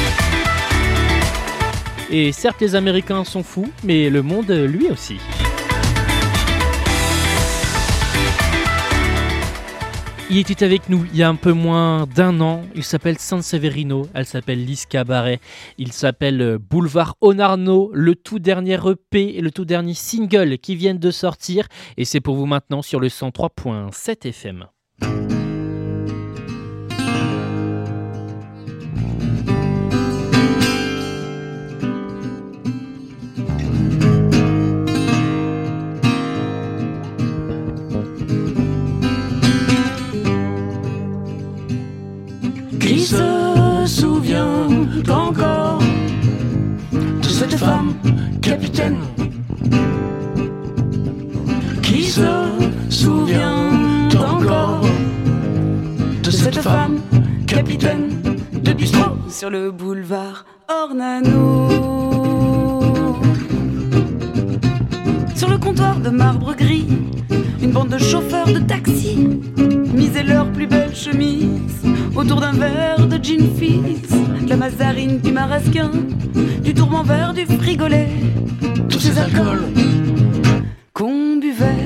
S4: Et certes, les Américains sont fous, mais le monde lui aussi. Il était avec nous il y a un peu moins d'1 an. Il s'appelle Sanseverino, elle s'appelle Lise Cabaret. Il s'appelle Boulevard Onarno, le tout dernier EP et le tout dernier single qui viennent de sortir. Et c'est pour vous maintenant sur le 103.7 FM.
S18: Qui se souvient encore de cette femme capitaine? Qui se souvient encore de cette femme capitaine de bistrot
S19: sur le boulevard Ornano? Sur le comptoir de marbre gris, une bande de chauffeurs de taxi misaient leur plus belle chemise autour d'un verre de gin fizz, de la mazarine, du marasquin, du tourment vert, du frigolet, tous ces alcools qu'on buvait.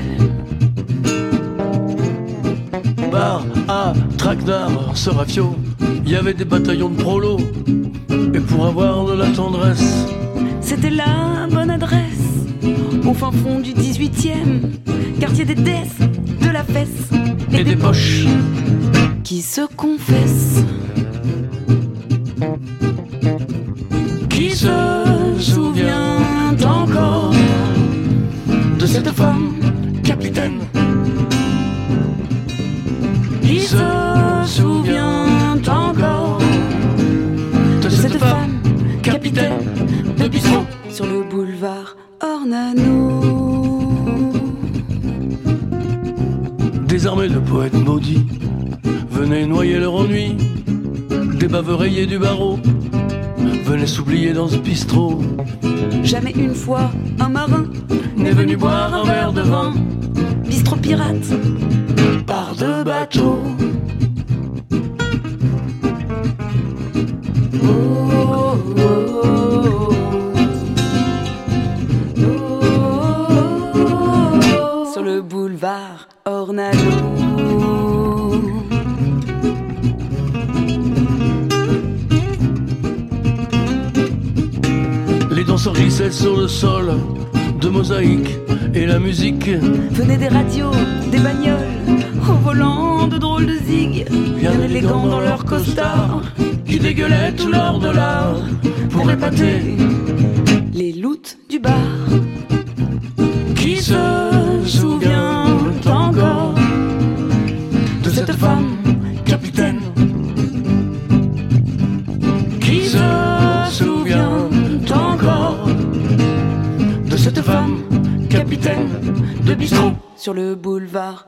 S18: Bar à Traquenard, Serafio, il y avait des bataillons de prolos. Et pour avoir de la tendresse,
S19: c'était la bonne adresse. Au fin fond du 18e, quartier des Dess, de la fesse
S18: et des poches
S19: qui se confessent.
S18: Qui se souvient encore de cette femme capitaine? Qui se souvient encore de cette femme capitaine?
S19: Ornano.
S18: Des armées de poètes maudits venaient noyer leur ennui. Des baveux du barreau venaient s'oublier dans ce bistrot.
S19: Jamais une fois un marin
S18: n'est venu boire un verre de vin.
S19: Bistrot pirate
S18: par deux bateaux.
S19: Sur le boulevard Ornano.
S18: Les danseurs glissaient sur le sol de mosaïque et la musique
S19: venait des radios, des bagnoles, au volant de drôles de zig, bien élégants dans leur costard,
S18: qui dégueulaient tout leur dollar pour épater
S19: les loots du bar.
S18: Qui se souvient encore de cette femme capitaine? Qui se souvient encore de cette femme capitaine de bistrot?
S19: Sur le boulevard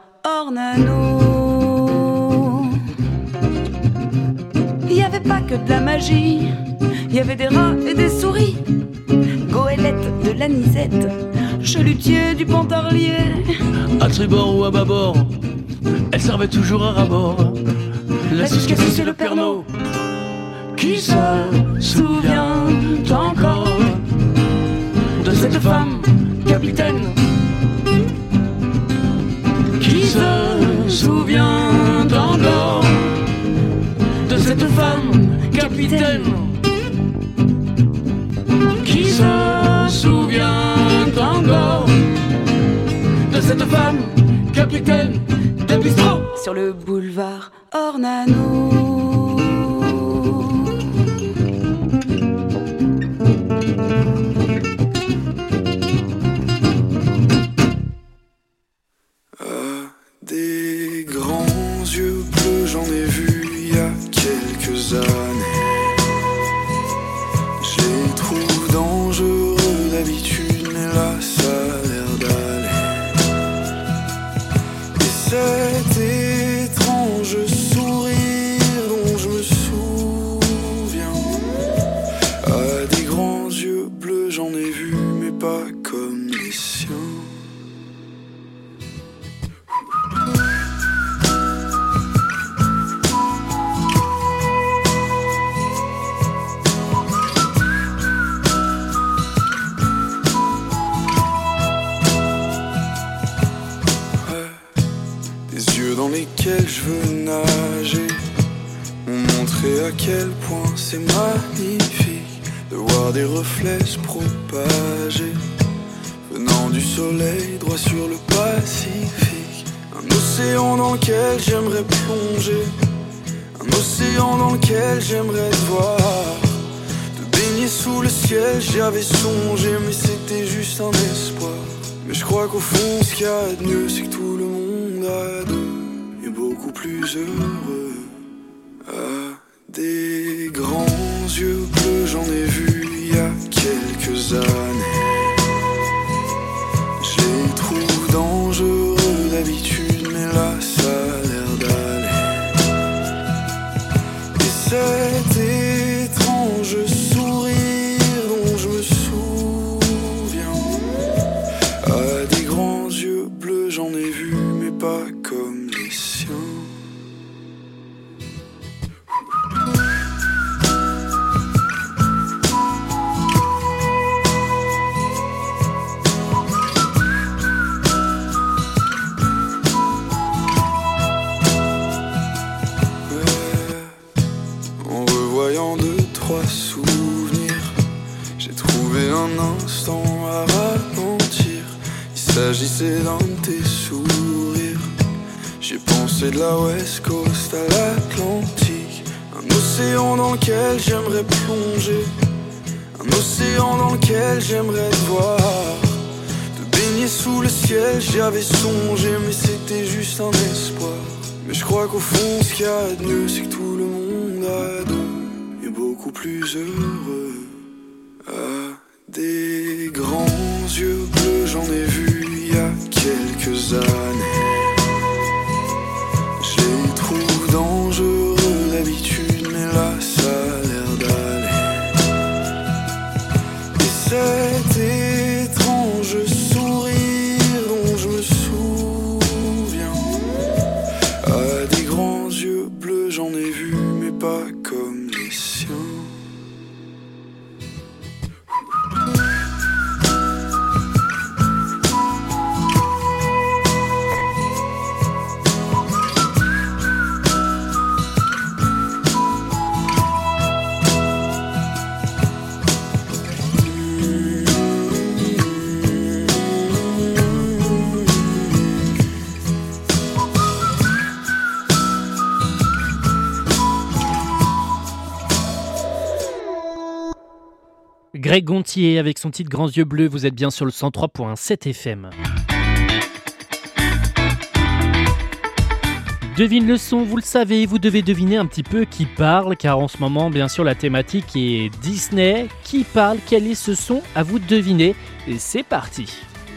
S19: Ornano, il y avait pas que de la magie, il y avait des rats et des souris, goélettes de l'anisette, chalutier du Pontarlier.
S18: À tribord ou à bâbord, elle servait toujours à rabord. La Susquesso c'est le Pernod. Qui se souvient encore de cette femme capitaine? Qui se souvient encore de cette femme capitaine? Qui se souvient encore de cette femme capitaine de bistrot?
S19: Sur le boulevard Ornano.
S16: Des grands yeux bleus, j'en ai vu il y a quelques années. Je les trouve dangereux d'habitude, mais là ça a l'air d'aller. Et cet étrange sourire dont je me souviens, des grands yeux bleus, j'en ai vu, mais pas comme les siens. Dans lesquels je veux nager, m'ont montré à quel point c'est magnifique de voir des reflets se propager, venant du soleil droit sur le Pacifique. Un océan dans lequel j'aimerais plonger, un océan dans lequel j'aimerais te voir, te baigner sous le ciel, j'y avais songé, mais c'était juste un espoir. Mais je crois qu'au fond ce qu'il y a de mieux, c'est que tout le monde a deux, beaucoup plus heureux. Des grands yeux bleus, j'en ai vu il y a quelques années. Je les trouve dangereux d'habitude, mais là ça a l'air d'aller. Et cet étrange sourire dont je me souviens, des grands yeux bleus, j'en ai vu, mais pas comme les siens. En revoyant deux, trois souvenirs, j'ai trouvé un instant à ralentir. Il s'agissait d'un de tes sourires. J'ai pensé de la West Coast à l'Atlantique, un océan dans lequel j'aimerais plonger, un océan dans lequel j'aimerais te voir, te baigner sous le ciel, j'y avais songé, mais c'était juste un espoir. Mais je crois qu'au fond ce qu'il y a de mieux, c'est que tout le monde a deux, et beaucoup plus heureux. Des grands yeux bleus,
S13: pas comme les siens.
S4: Greg Gontier avec son titre Grands yeux bleus, vous êtes bien sur le 103.7 FM. Devine le son, vous le savez, vous devez deviner un petit peu qui parle, car en ce moment, bien sûr, la thématique est Disney. Qui parle? Quel est ce son? À vous de deviner. Et c'est parti.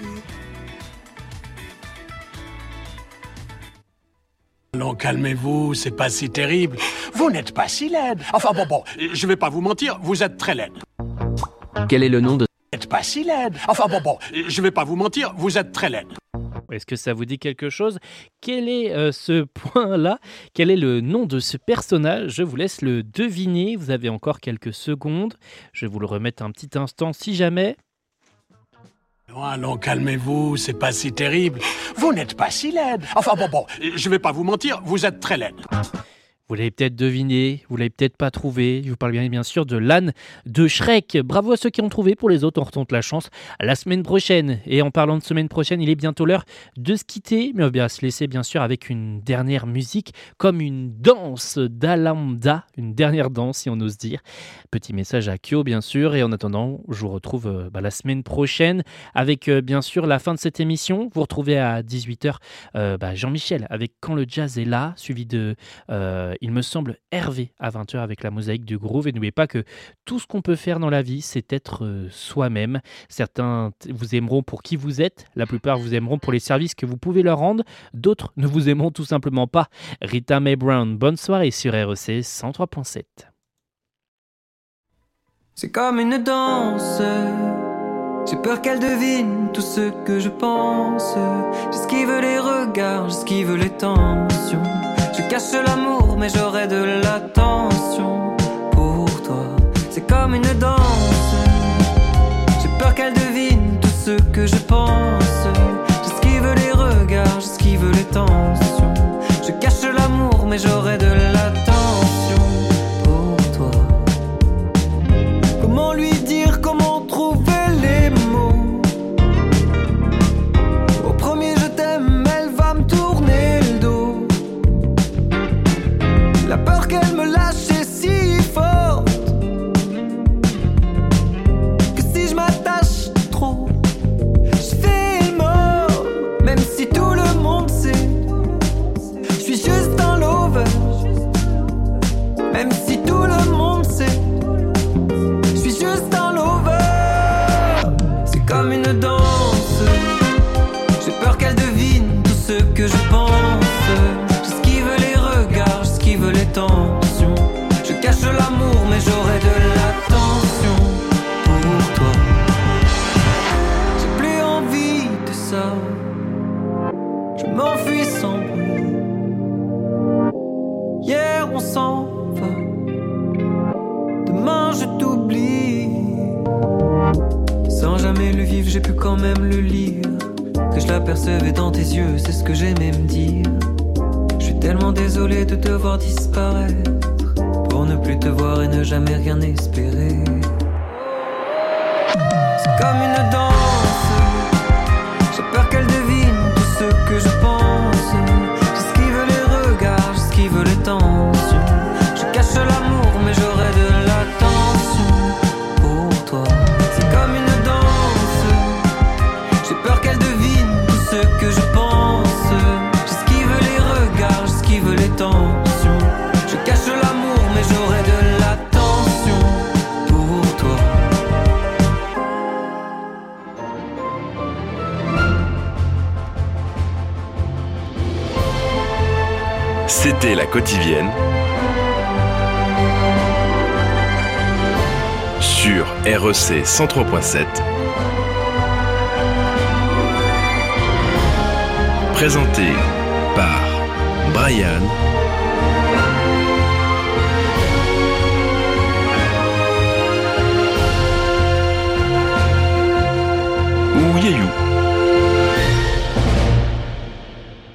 S20: Non, calmez-vous, c'est pas si terrible. Vous n'êtes pas si laide. Enfin bon, je vais pas vous mentir, vous êtes très laide.
S21: Quel est le nom de...
S20: Vous n'êtes pas si laide. Enfin bon, je vais pas vous mentir, vous êtes très laide.
S4: Est-ce que ça vous dit quelque chose? Quel est ce point-là? Quel est le nom de ce personnage? Je vous laisse le deviner. Vous avez encore quelques secondes. Je vais vous le remettre un petit instant si jamais.
S20: Non, calmez-vous, c'est pas si terrible. Vous n'êtes pas si laide. Enfin bon, je vais pas vous mentir, vous êtes très laide.
S4: Vous l'avez peut-être deviné, vous l'avez peut-être pas trouvé. Je vous parle bien sûr de l'âne de Shrek. Bravo à ceux qui ont trouvé. Pour les autres, on retente la chance la semaine prochaine. Et en parlant de semaine prochaine, il est bientôt l'heure de se quitter. Mais on va bien se laisser bien sûr avec une dernière musique, comme une danse d'Alambda, une dernière danse si on ose dire. Petit message à Kyo bien sûr. Et en attendant, je vous retrouve la semaine prochaine avec bien sûr la fin de cette émission. Vous retrouvez à 18h Jean-Michel avec Quand le jazz est là, suivi de... il me semble Hervé à 20h avec la mosaïque du groove. Et n'oubliez pas que tout ce qu'on peut faire dans la vie, c'est être soi-même. Certains vous aimeront pour qui vous êtes, la plupart vous aimeront pour les services que vous pouvez leur rendre, d'autres ne vous aimeront tout simplement pas. Rita Mae Brown, bonne soirée sur REC 103.7.
S22: C'est comme une danse, j'ai peur qu'elle devine tout ce que je pense. J'esquive les regards, j'esquive les tensions. Je cache l'amour, mais j'aurai de l'attention pour toi. C'est comme une danse. J'ai peur qu'elle devine tout ce que je pense. J'esquive les regards, j'esquive les tensions. Je cache l'amour, mais j'aurai de l'attention pour toi. Comment lui dire, comment trouver les mots? Au premier je t'aime, elle va me tourner le dos. La peur qu'elle me lâche est si forte que si je m'attache trop, je fais mort. Même si tout le monde sait, je suis juste un lover. Même si tout le monde sait, je suis juste un lover. C'est comme une danse. J'ai peur qu'elle devine tout ce que je pense. J'esquive les regards, j'esquive les tensions. Je cache l'amour, mais j'aurai de l'attention pour toi. J'ai plus envie de ça. Je m'enfuis sans bruit. Hier on s'en va, demain je t'oublie. Sans jamais le vivre, j'ai pu quand même le lire. Que je l'apercevais dans tes yeux, c'est ce que j'aimais me dire. Je suis tellement désolé de te voir disparaître, pour ne plus te voir et ne jamais rien espérer. C'est comme une danse. J'ai peur qu'elle devine tout ce que je pense. J'esquive les regards, j'esquive les tensions. Je cache l'amour, mais j'aurai de l'attention pour toi. C'est comme une danse. J'ai peur qu'elle devine tout ce que je pense. J'esquive les regards, j'esquive les tensions. Je cache l'amour, mais j'aurai de l'attention pour toi.
S3: C'était La Quotidienne sur REC 103.7. Présenté par Brian Yayou.